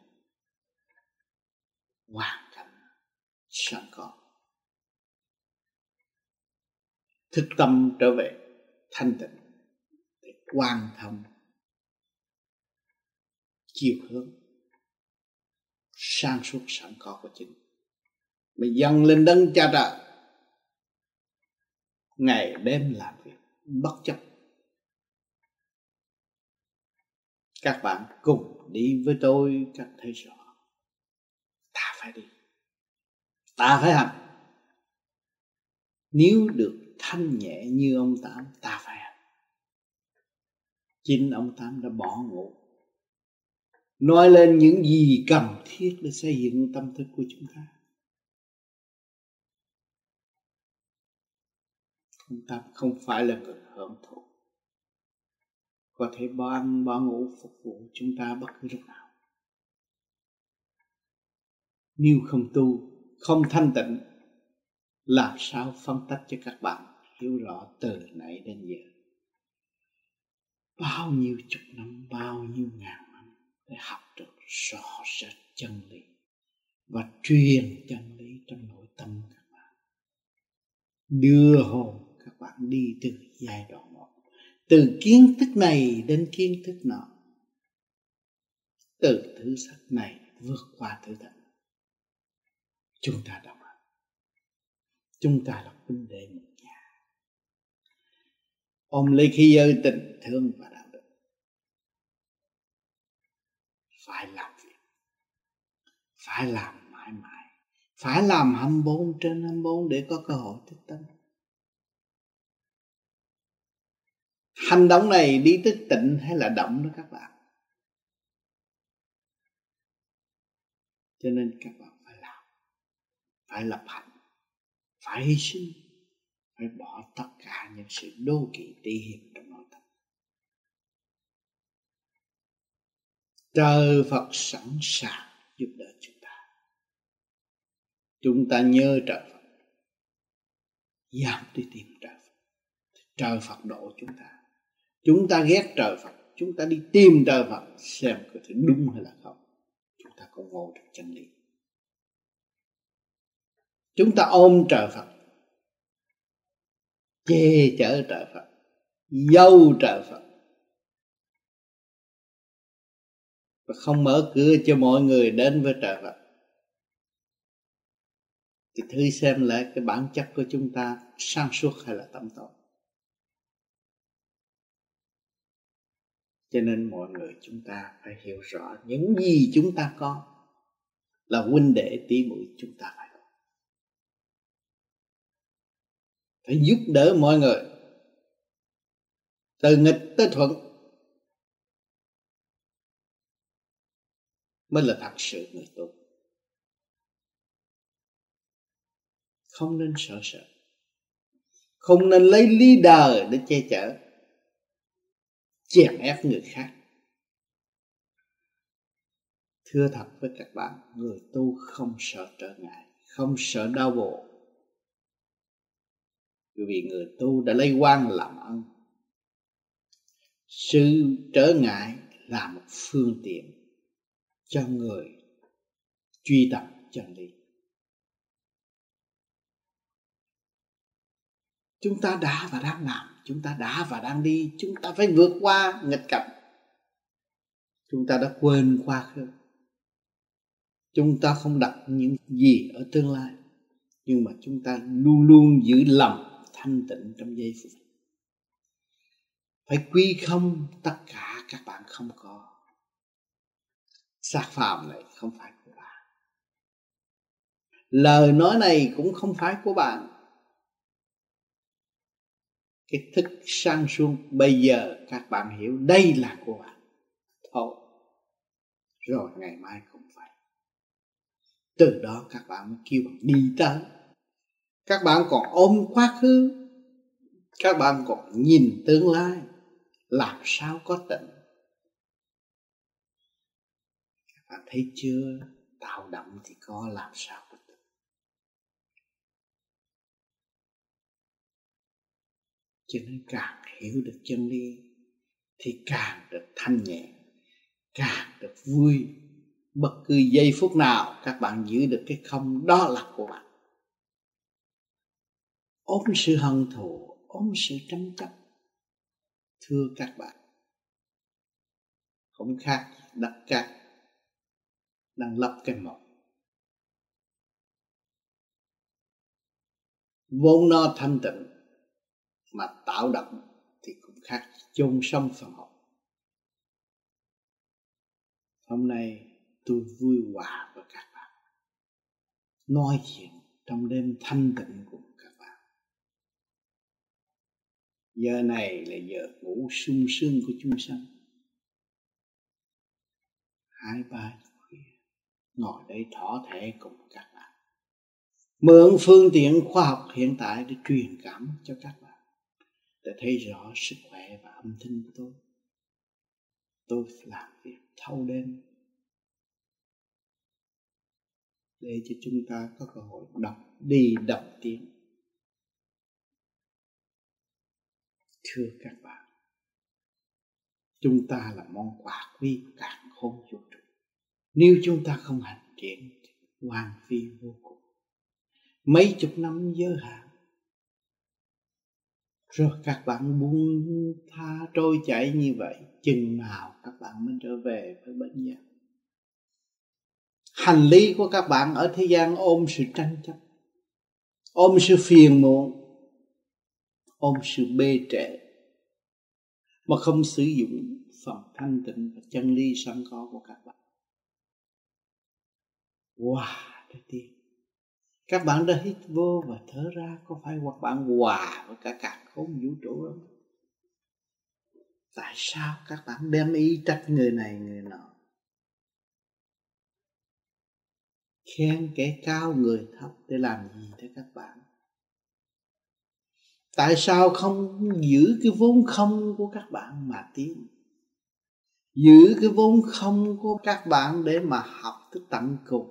hoàn cảnh sẵn có. thức tâm trở về thanh tịnh để quan thông chiều hướng sáng suốt sẵn có của chính. Mình dâng lên đấng Cha Trời, ngày đêm làm việc bất chấp. Các bạn cùng đi với tôi, các thấy rõ ta phải đi, ta phải hành. Nếu được thanh nhẹ như ông Tám, ta phải hành. Chính ông Tám đã bỏ ngủ, nói lên những gì cần thiết để xây dựng tâm thức của chúng ta. Ông Tám không phải là người hưởng thụ, có thể bỏ ăn bỏ ngủ phục vụ chúng ta bất cứ lúc nào. Nếu không tu, không thanh tịnh, làm sao phân tách cho các bạn hiểu rõ từ nãy đến giờ? Bao nhiêu chục năm, bao nhiêu ngàn năm để học được rõ rệt chân lý và truyền chân lý trong nội tâm các bạn. Đưa hồn các bạn đi từ giai đoạn một, từ kiến thức này đến kiến thức nọ, từ thử thách này vượt qua thử thách. Chúng ta đồng hành, chúng ta là huynh đệ một nhà, ôm lấy khí giới tình thương và đạo đức. Phải làm việc, phải làm mãi mãi, phải làm 24/24 để có cơ hội thức tâm. Hành động này đi thức tịnh hay là động đó các bạn. Cho nên các bạn phải làm, phải lập hành, phải hy sinh, phải bỏ tất cả những sự đố kỵ tị hiềm trong nội tâm. Trời Phật sẵn sàng giúp đỡ chúng ta. Chúng ta nhớ trời Phật, dám đi tìm trời Phật, trời Phật độ chúng ta. Chúng ta ghét trời Phật, chúng ta đi tìm trời Phật xem có thể đúng hay là không. Chúng ta có ngộ được chân lý. Chúng ta ôm trời Phật, che chở trời Phật, dâu trời Phật, và không mở cửa cho mọi người đến với trời Phật, thì thử xem lại cái bản chất của chúng ta sáng suốt hay là tầm tối. Cho nên mọi người chúng ta phải hiểu rõ những gì chúng ta có là huynh đệ tỷ muội chúng ta phải có. Phải giúp đỡ mọi người từ nghịch tới thuận mới là thật sự người tốt. Không nên sợ sợ, không nên lấy lý đời để che chở, chèn ép người khác. Thưa thật với các bạn, người tu không sợ trở ngại, không sợ đau khổ, vì người tu đã lấy quan làm ân. Sự trở ngại là một phương tiện cho người truy tầm chân lý. Chúng ta đã và đang làm, chúng ta đã và đang đi, chúng ta phải vượt qua nghịch cảnh. Chúng ta đã quên quá khứ, chúng ta không đặt những gì ở tương lai, nhưng mà chúng ta luôn luôn giữ lòng thanh tịnh trong giây phút. Phải quy không tất cả các bạn không có. Xác phàm này không phải của bạn, lời nói này cũng không phải của bạn. Cái thức sáng suốt bây giờ các bạn hiểu đây là của bạn thôi, rồi ngày mai cũng phải. Từ đó các bạn mới kêu bằng đi tới. Các bạn còn ôm quá khứ, các bạn còn nhìn tương lai, làm sao có tịnh. Các bạn thấy chưa, tạo động thì có, làm sao có tịnh. Cho nên càng hiểu được chân lý thì càng được thanh nhẹ, càng được vui. Bất cứ giây phút nào các bạn giữ được cái không, đó là của bạn. Ôm sự hận thù, ôm sự tranh chấp. Thưa các bạn, không khác đất cát đang lấp cái mộ. Vốn nó thanh tịnh mà tạo động thì cũng khác chôn sống phần hồn. Hôm nay tôi vui hòa với các bạn, nói chuyện trong đêm thanh tịnh của các bạn. Giờ này là giờ ngủ sung sướng của chúng sanh. 2-3 khuya ngồi đây thỏ thể cùng các bạn, mượn phương tiện khoa học hiện tại để truyền cảm cho các bạn, để thấy rõ sức khỏe và âm thanh của tôi. Tôi làm việc thâu đêm để cho chúng ta có cơ hội đọc tiếng. Thưa các bạn, chúng ta là món quà quý càn khôn vũ trụ. Nếu chúng ta không hành triển thì hoang phí vô cùng. Mấy chục năm giới hạn, rồi các bạn buông tha trôi chảy như vậy, chừng nào các bạn mới trở về với bên giác? Hành lý của các bạn ở thế gian ôm sự tranh chấp, ôm sự phiền muộn, ôm sự bê trễ, mà không sử dụng phần thanh tịnh và chân lý sẵn có của các bạn. Hòa để tiến. Các bạn đã hít vô và thở ra, có phải hoặc bạn hòa với cả càn khôn vũ trụ không? Tại sao các bạn đem ý trách người này người nọ, khen kẻ cao người thấp để làm gì thế các bạn? Tại sao không giữ cái vốn không của các bạn mà tiến? Giữ cái vốn không của các bạn để mà học tới tận cùng.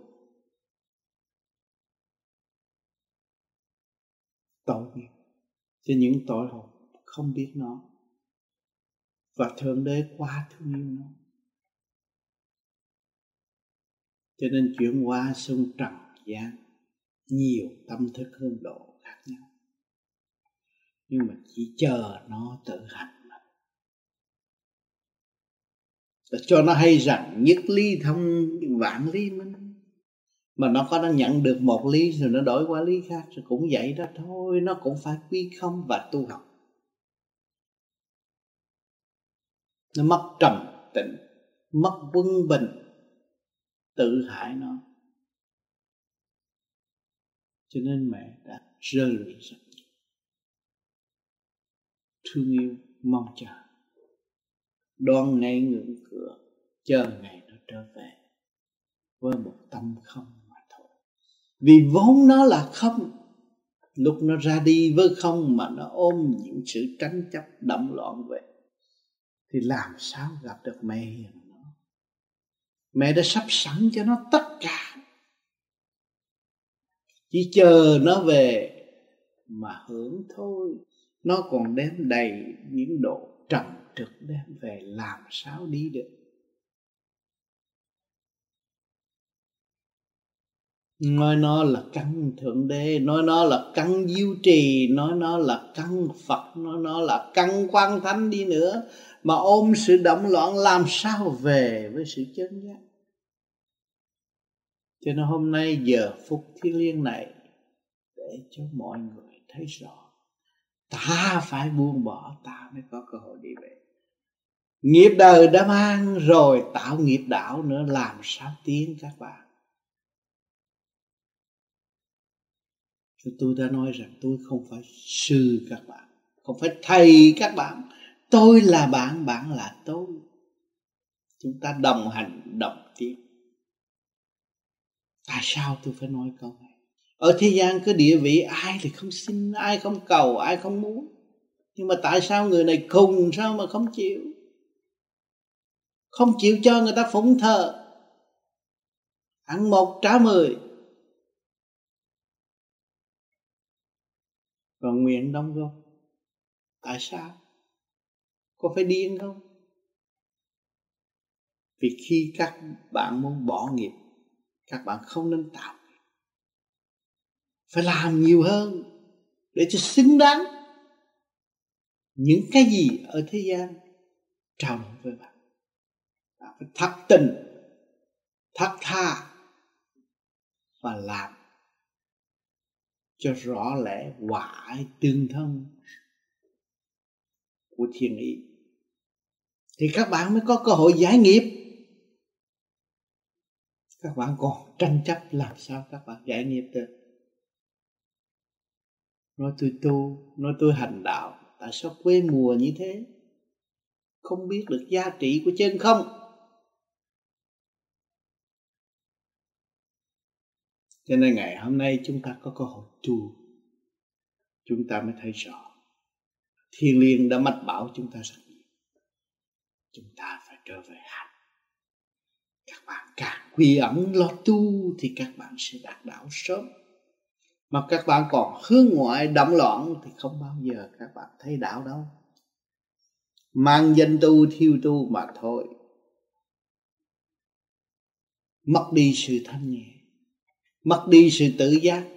Tội nghiệp cho những tội hồn không biết nó, và Thượng Đế quá thương yêu nó. Cho nên chuyển qua sông trần gian, nhiều tâm thức hương độ khác nhau, nhưng mà chỉ chờ nó tự hành mà. Để cho nó hay rằng nhất lý thông vạn lý minh, mà nó có đang nhận được một lý rồi nó đổi qua lý khác, rồi cũng vậy đó thôi. Nó cũng phải quy không và tu học. Nó mất trầm tĩnh, mất quân bình, tự hại nó. Cho nên mẹ đã rơi lụy rất nhiều. Thương yêu mong chờ, đoan ngày ngưỡng cửa, chờ ngày nó trở về với một tâm không mà thôi. Vì vốn nó là không. Lúc nó ra đi với không mà nó ôm những sự tranh chấp động loạn về, thì làm sao gặp được mẹ hiền nó? Mẹ đã sắp sẵn cho nó tất cả, chỉ chờ nó về mà hưởng thôi. Nó còn đem đầy những độ trầm trực đem về, làm sao đi được? Nói nó là căn Thượng Đế, nói nó là căn diệu trì, nói nó là căn Phật, nói nó là căn Quan Thánh đi nữa, mà ôm sự động loạn làm sao về với sự chân giác? Cho nên hôm nay giờ phút thiêng liêng này, để cho mọi người thấy rõ, ta phải buông bỏ ta mới có cơ hội đi về. Nghiệp đời đã mang rồi, tạo nghiệp đạo nữa, làm sao tiến các bạn? Tôi đã nói rằng tôi không phải sư các bạn, không phải thầy các bạn. Tôi là bạn, bạn là tôi. Chúng ta đồng hành, đồng tiến. Tại sao tôi phải nói câu này? Ở thế gian có địa vị, ai thì không xin, ai không cầu, ai không muốn. Nhưng mà tại sao người này khùng sao mà không chịu? Không chịu cho người ta phụng thờ, ăn 1 trả 10, còn nguyện đóng góp. Tại sao? Có phải điên không? Vì khi các bạn muốn bỏ nghiệp, các bạn không nên tạo nghiệp, phải làm nhiều hơn để cho xứng đáng. những cái gì ở thế gian trao đổi với bạn. Bạn phải thật tình, thật tha và làm cho rõ lẽ hòa ái tương thân của thiên ý, thì các bạn mới có cơ hội giải nghiệp. Các bạn còn tranh chấp làm sao các bạn giải nghiệp được? Nói tôi tu, nói tôi hành đạo, tại sao quê mùa như thế? Không biết được giá trị của chân không? Cho nên ngày hôm nay chúng ta có cơ hội tu, chúng ta mới thấy rõ Thiên Liêng đã mách bảo chúng ta rất nhiều. Chúng ta phải trở về hành. Các bạn càng quy ẩn lo tu thì các bạn sẽ đạt đạo sớm. Mà các bạn còn hướng ngoại động loạn thì không bao giờ các bạn thấy đạo đâu. Mang danh tu thiêu tu mà thôi. Mất đi sự thanh nhẹ, mất đi sự tự giác,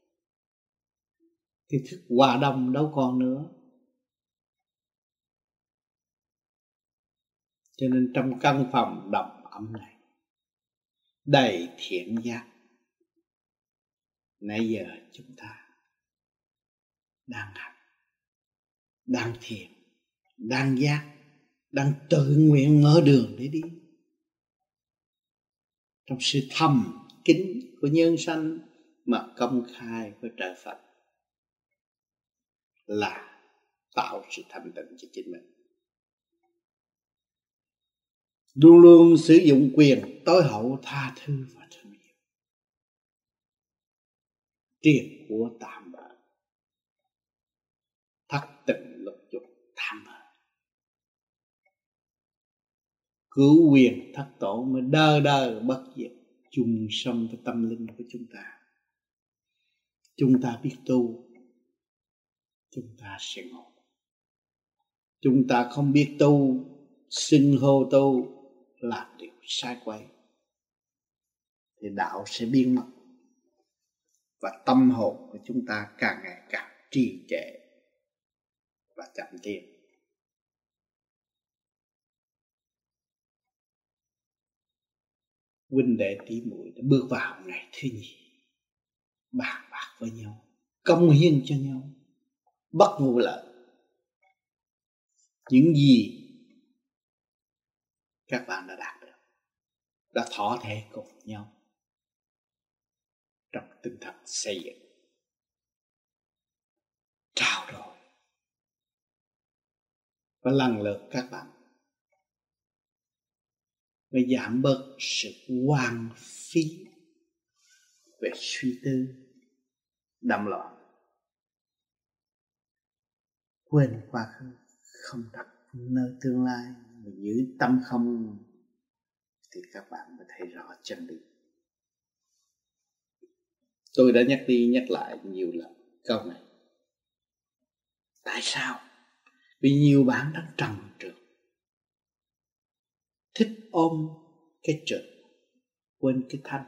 thì thức hòa đồng đâu còn nữa. Cho nên trong căn phòng đầm ấm này đầy thiện giác, nãy giờ chúng ta đang hành, đang thiền, đang giác, đang tự nguyện mở đường để đi. Trong sự thầm kín của nhân sanh mà công khai với trời Phật là tạo sự thanh tịnh cho chính mình. Luôn luôn sử dụng quyền tối hậu tha thứ và thương yêu, triệt của tạm bợ, thất tình lục dục tham mơ, cứu quyền thất tổ mới đời đời bất diệt, chung sống với tâm linh của chúng ta. Chúng ta biết tu, chúng ta sẽ ngộ. Chúng ta không biết tu, xưng hô tu là điều sai quay, thì đạo sẽ biến mất và tâm hồn của chúng ta càng ngày càng trì trệ và chậm tiến. Huynh đệ tỷ muội đã bước vào ngày thứ nhì, bàn bạc với nhau, cống hiến cho nhau, bất vụ lợi. Những gì các bạn đã đạt được, đã thỏa thể cùng nhau trong tinh thần xây dựng, trao đổi, và lần lượt các bạn mới giảm bớt sự hoang phí về suy tư đậm loạn, quên quá khứ, không đặt nơi tương lai, mà giữ tâm không, thì các bạn mới thấy rõ chân lý. Tôi đã nhắc đi nhắc lại nhiều lần câu này. Tại sao? Vì nhiều bạn đang trần trượt, thích ôm cái trượt, quên cái thanh.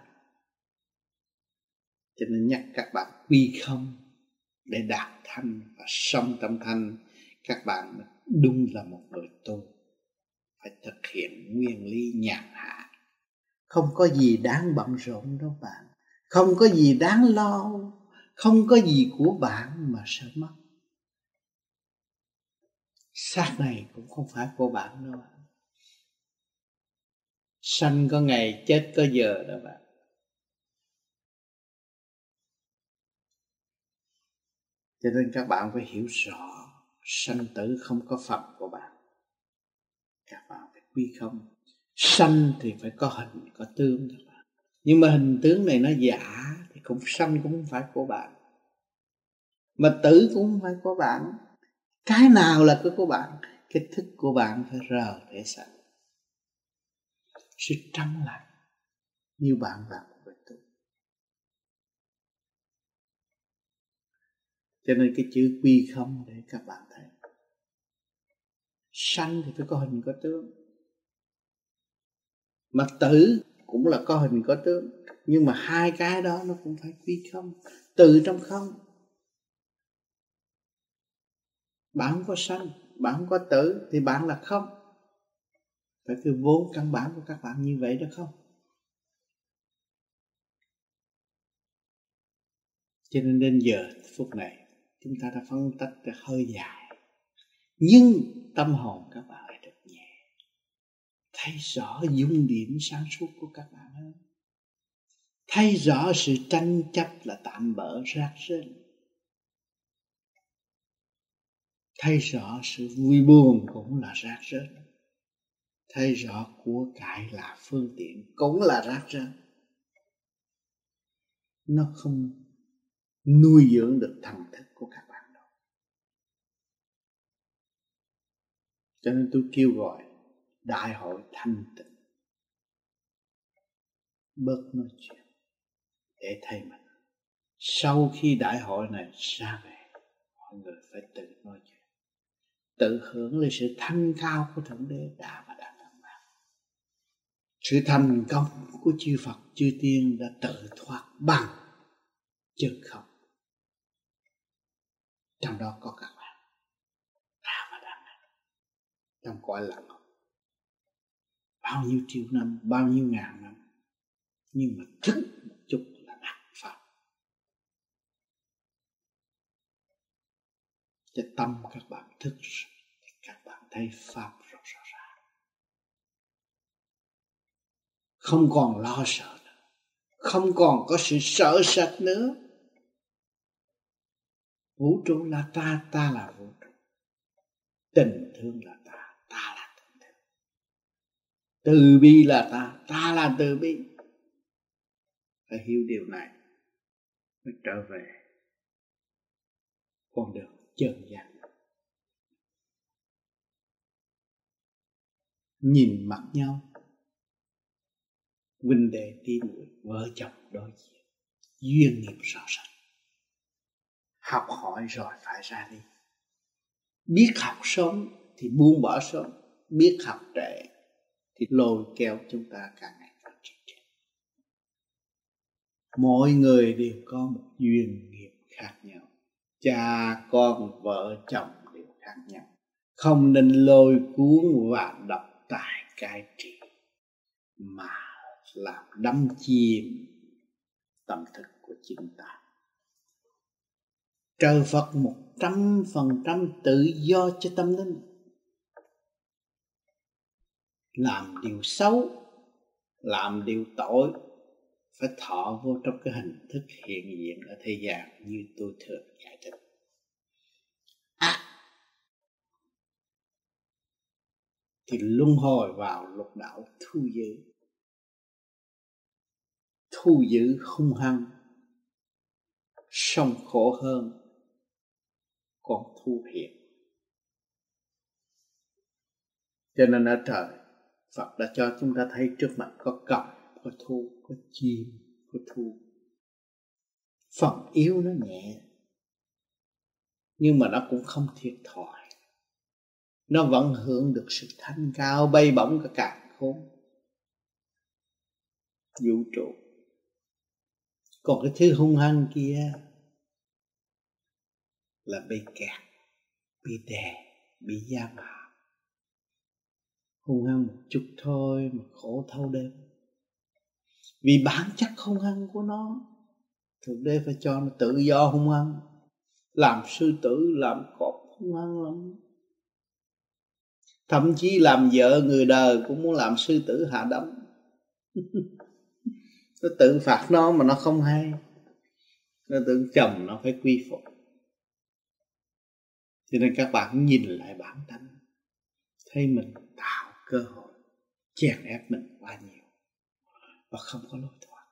Cho nên nhắc các bạn quy không để đạt thanh và sống tâm thanh. Các bạn đúng là một người tu, phải thực hiện nguyên lý nhàn hạ. Không có gì đáng bận rộn đâu bạn, không có gì đáng lo, không có gì của bạn mà sợ mất. Xác này cũng không phải của bạn đâu bạn. Sanh có ngày, chết có giờ đó bạn. Cho nên các bạn phải hiểu rõ sanh tử không có phần của bạn. Các bạn phải quy không. Sanh thì phải có hình, có tướng các bạn. Nhưng mà hình tướng này nó giả thì cũng sanh cũng không phải của bạn, mà tử cũng không phải của bạn. Cái nào là của bạn? Cái thức của bạn phải rờ để sạch, sự trong lành như bạn làm với tôi. Cho nên cái chữ quy không để các bạn thấy. Sanh thì phải có hình có tướng, mà tử cũng là có hình có tướng. Nhưng mà hai cái đó nó cũng phải quy không, từ trong không. Bạn không có sanh, bạn không có tử thì bạn là không. Phải cái vốn căn bản của các bạn như vậy đó không? Cho nên đến giờ phút này chúng ta đã phân tích được hơi dài, nhưng tâm hồn các bạn lại được nhẹ, thấy rõ dung điểm sáng suốt của các bạn hơn, thấy rõ sự tranh chấp là tạm bỡ rác rến, thấy rõ sự vui buồn cũng là rác rến, thấy rõ của cải là phương tiện cũng là rác rến. Nó không nuôi dưỡng được thần thức của các bạn đâu. Cho nên tôi kêu gọi đại hội thanh tịnh, bớt nói chuyện để thầy mình. Sau khi đại hội này ra về, mọi người phải tự nói chuyện, tự hưởng lấy sự thanh cao của Thượng Đế đã và đang làm bạn. Sự thành công của chư Phật chư Tiên đã tự thoát bằng chân không, trong đó có các bạn đã và đang làm trong cõi lặng. Bao nhiêu triệu năm, bao nhiêu ngàn năm, nhưng mà thức một chút là đắc Pháp. Cho tâm các bạn thức thì các bạn thấy Pháp rõ ràng, không còn lo sợ nữa, không còn có sự sợ sệt nữa. Vũ trụ là ta, ta là vũ trụ. Tình thương là ta, ta là tình thương. Từ bi là ta, ta là từ bi. Phải hiểu điều này mới trở về con đường chân gian. Nhìn mặt nhau, huynh đệ tỷ muội, vợ chồng đối diện, duyên nghiệp rõ ràng. Học hỏi rồi phải ra đi. Biết học sớm thì buông bỏ sớm, biết học trễ thì lôi kéo chúng ta càng ngày càng trễ. Mỗi người đều có một duyên nghiệp khác nhau, cha con vợ chồng đều khác nhau, không nên lôi cuốn và độc tài cai trị mà làm đắm chìm tâm thức của chính ta. Trời Phật 100% tự do cho tâm linh. Làm điều xấu, làm điều tội phải thọ vô trong cái hình thức hiện diện ở thế gian như tôi thường giải thích. Thì luân hồi vào lục đạo thu giữ. Thu giữ hung hăng, sống khổ hơn còn thu hiền. Cho nên ở trời Phật đã cho chúng ta thấy trước mặt có cầm, có thu, có chim, có thu. Phần yếu nó nhẹ, nhưng mà nó cũng không thiệt thòi. Nó vẫn hưởng được sự thanh cao bay bổng cả càn khôn vũ trụ. Còn cái thứ hung hăng kia là bị kẹt, bị đè, bị giam hãm. Hung hăng một chút thôi mà khổ thâu đêm. Vì bản chất hung hăng của nó, Thượng Đế phải cho nó tự do hung hăng. Làm sư tử, làm cọp hung hăng lắm. Thậm chí làm vợ người đời cũng muốn làm sư tử hạ đấm. Nó tự phạt nó mà nó không hay. Nó tưởng chồng nó phải quy phục. Cho nên các bạn nhìn lại bản tánh, thấy mình tạo cơ hội chèn ép mình quá nhiều và không có lối thoát.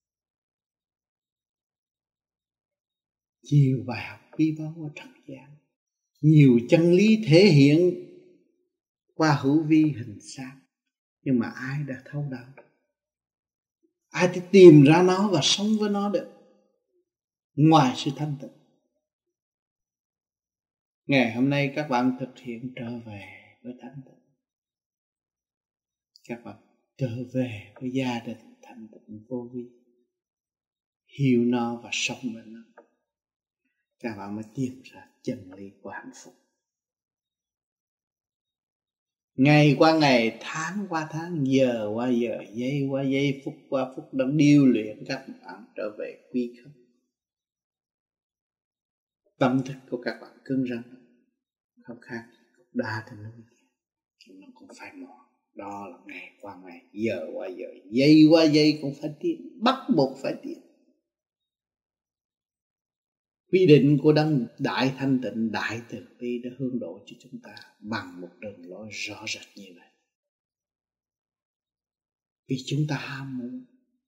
Nhiều bài học quý báu ở trần gian, nhiều chân lý thể hiện qua hữu vi hình xác, nhưng mà ai đã thấu đáo, ai đã tìm ra nó và sống với nó được ngoài sự thanh tịnh. Ngày hôm nay các bạn thực hiện trở về với thanh tịnh, các bạn trở về với gia đình thanh tịnh vô vi, hiểu nó và sống với nó, các bạn mới tìm ra chân lý của hạnh phúc. Ngày qua ngày, tháng qua tháng, giờ qua giờ, giây qua giây, phút qua phút đang điêu luyện các bạn trở về quy không. Tâm thức của các bạn cứng rắn, không khác cục đá trên núi, nhưng nó cũng phải mòn. Đó là ngày qua ngày, giờ qua giờ, giây qua giây cũng phải tiến, bắt buộc phải tiến. Quy định của đấng đại thanh tịnh, đại từ bi đã hướng độ cho chúng ta bằng một đường lối rõ rệt như vậy. Vì chúng ta ham muốn,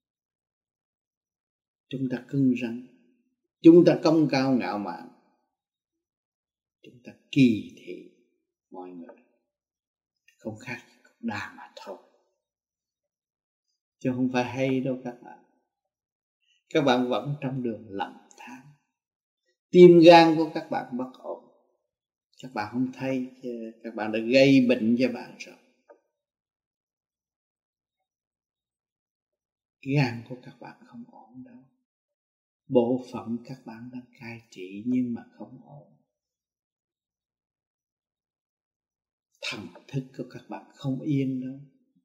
chúng ta cứng rắn, chúng ta công cao ngạo mạn, chúng ta kỳ thị mọi người, không khác cục đá mà thôi. Chứ không phải hay đâu các bạn. Các bạn vẫn trong đường lầm than, tim gan của các bạn bất ổn, các bạn không thấy chứ các bạn đã gây bệnh cho bạn rồi. Gan của các bạn không ổn đâu. Bộ phận các bạn đang cai trị nhưng mà không ổn. Thần thức của các bạn không yên đâu.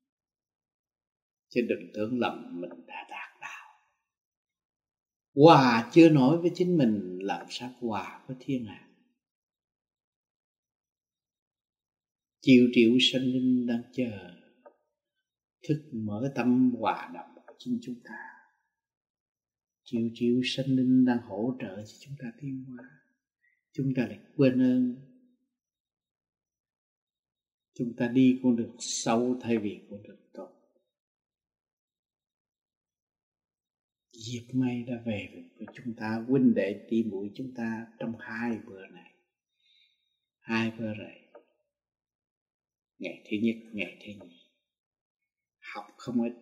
Chứ đừng tưởng lầm mình đã đạt đạo. Hòa chưa nổi với chính mình, làm sao hòa với thiên hạ. Triệu triệu sinh linh đang chờ thức mở tâm hòa đồng của chính chúng ta. Triệu triệu sinh linh đang hỗ trợ cho chúng ta tiến hóa. Chúng ta lại quên ơn. Chúng ta đi con đường sâu thay vì con đường tốt. Diệp mây đã về với chúng ta, huynh đệ tỷ muội chúng ta trong 2 bữa này. 2 bữa rày. Ngày thứ nhất, ngày thứ nhì. Học không ít.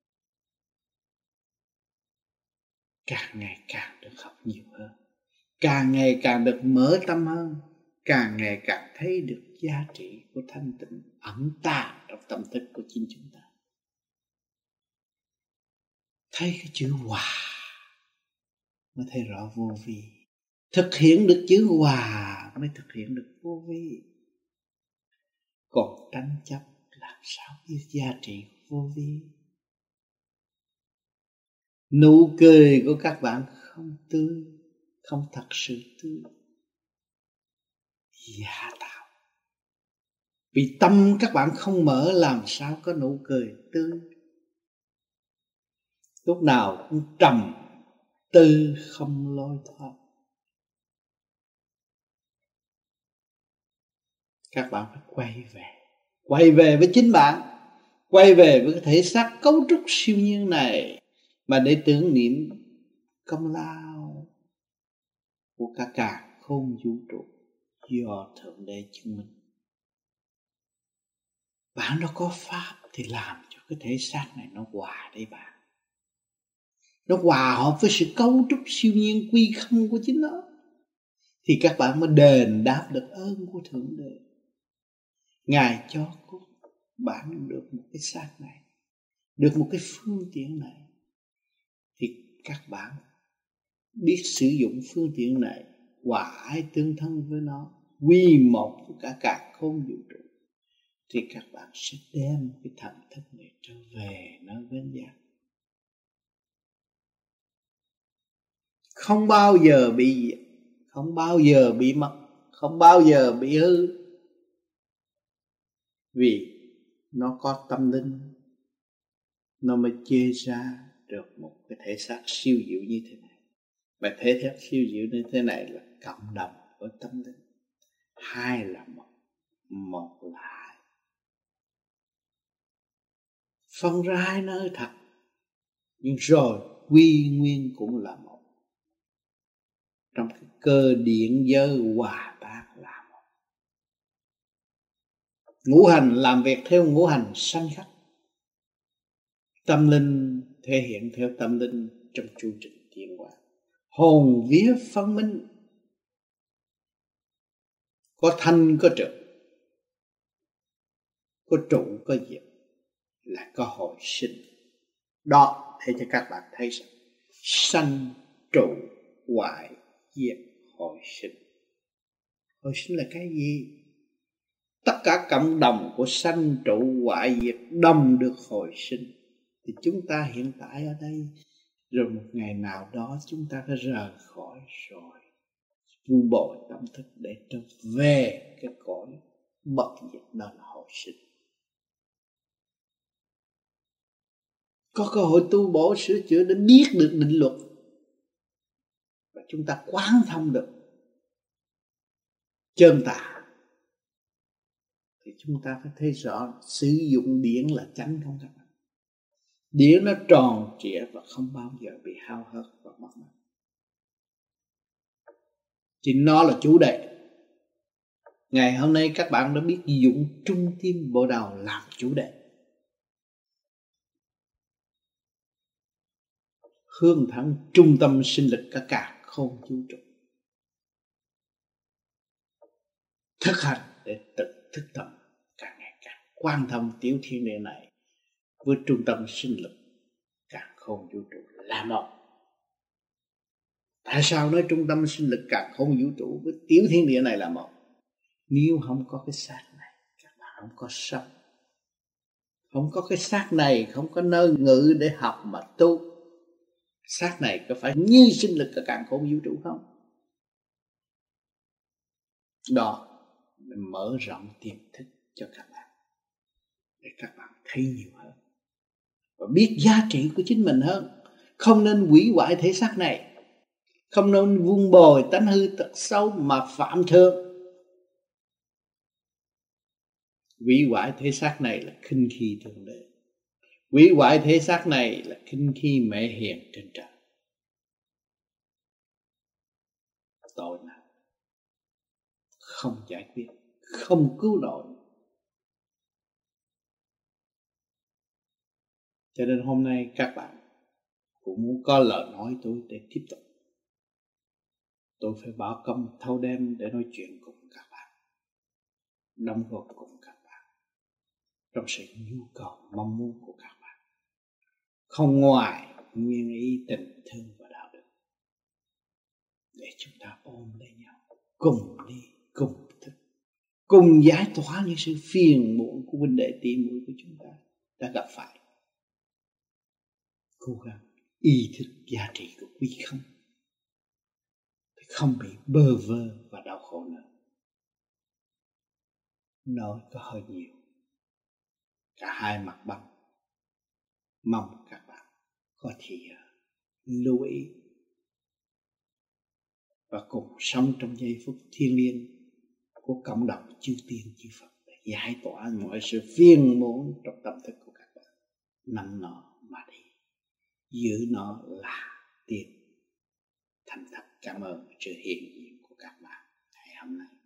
Càng ngày càng được học nhiều hơn. Càng ngày càng được mở tâm hơn. Càng ngày càng thấy được giá trị của thanh tịnh ẩn tàng trong tâm thức của chính chúng ta. Thấy cái chữ hòa mới thấy rõ vô vi. Thực hiện được chữ hòa mới thực hiện được vô vi. Còn tranh chấp làm sao biết giá trị của vô vi. Nụ cười của các bạn không tươi, không thật sự tươi, giả tạo. Vì tâm các bạn không mở, làm sao có nụ cười tươi. Lúc nào cũng trầm tư không lối thoát. Các bạn phải quay về với chính bạn, quay về với cái thể xác cấu trúc siêu nhiên này, mà để tưởng niệm công lao của cả càn khôn vũ trụ do Thượng Đế chứng minh. Bạn đâu có pháp thì làm cho cái thể xác này nó hòa đấy bạn. Nó hòa hợp với sự cấu trúc siêu nhiên quy không của chính nó, thì các bạn mới đền đáp được ơn của Thượng Đế. Ngài cho bạn được một cái xác này, được một cái phương tiện này, thì các bạn biết sử dụng phương tiện này, hòa ái tương thân với nó, quy một với cả càn khôn vũ trụ, thì các bạn sẽ đem cái thần thức này trở về nơi bên giác. Không bao giờ bị diệt, không bao giờ bị mất, không bao giờ bị hư. Vì nó có tâm linh, nó mới chia ra được một cái thể xác siêu diệu như thế này. Mà thể xác siêu diệu như thế này là cộng đồng với tâm linh. 2 là một là 2. Phân ra 2 nơi thật, nhưng rồi quy nguyên cũng là một. Trong cái cơ điện giới hòa tác là một. Ngũ hành làm việc theo ngũ hành sanh khắc. Tâm linh thể hiện theo tâm linh trong chu trình tiến hóa. Hồn vía phân minh, có thanh có trực, có trụ có diệt, là có hồi sinh. Đó để cho các bạn thấy rằng sanh trụ hoại diệt hồi sinh. Hồi sinh là cái gì? tất cả cộng đồng của sanh trụ hoại diệt đồng được hồi sinh, thì chúng ta hiện tại ở đây, rồi một ngày nào đó chúng ta phải rời khỏi rồi vun bồi tâm thức để trở về cái cõi bất diệt, đó là hồi sinh. Có cơ hội tu bổ sửa chữa để biết được định luật, và chúng ta quán thông được chân tà, thì chúng ta phải thấy rõ sử dụng điển là chánh không các bạn. Điển nó tròn trịa và không bao giờ bị hao hớt và mất mát. Chính nó là chủ đề. Ngày hôm nay các bạn đã biết dụng trung tim bộ đầu làm chủ đề, hướng thẳng trung tâm sinh lực cả càn khôn vũ trụ, thực hành để tự thức tâm, càng ngày càng quan tâm tiểu thiên địa này với trung tâm sinh lực càn khôn vũ trụ là một. Tại sao nói trung tâm sinh lực càn khôn vũ trụ với tiểu thiên địa này là một? Nếu không có cái xác này, các bạn không có sống. Không có cái xác này, không có nơi ngự để học mà tu. Xác này có phải như sinh lực cả càn khôn vũ trụ không? Đó, mình mở rộng tiềm thức cho các bạn, để các bạn thấy nhiều hơn và biết giá trị của chính mình hơn. Không nên hủy hoại thể xác này, không nên vun bồi tánh hư tật xấu mà phạm thượng. Hủy hoại thể xác này là khinh khi thượng đế, hủy hoại thể xác này là khinh khi mẹ hiền trên trời. Tội nào không giải quyết, không cứu nổi. Cho nên hôm nay các bạn cũng muốn có lời nói tôi để tiếp tục. Tôi phải bỏ công thâu đêm để nói chuyện cùng các bạn, đóng góp cùng các bạn trong sự nhu cầu mong muốn của các bạn, không ngoài nguyên ý tình thương và đạo đức, để chúng ta ôm lấy nhau, cùng đi, cùng thức, cùng giải tỏa những sự phiền muộn của huynh đệ tỷ muội của chúng ta đã gặp phải. Cố gắng ý thức giá trị của quý không, không bị bơ vơ và đau khổ nữa. Nói có hơi nhiều, cả hai mặt bằng. Mong các bạn có thể lưu ý và cùng sống trong giây phút thiêng liêng của cộng đồng chư tiên chư Phật, để giải tỏa mọi sự phiền muộn trong tâm thức của các bạn. Nắm nó mà đi, giữ nó là tiền. Thành thật cảm ơn sự hiện diện của các bạn ngày hôm nay.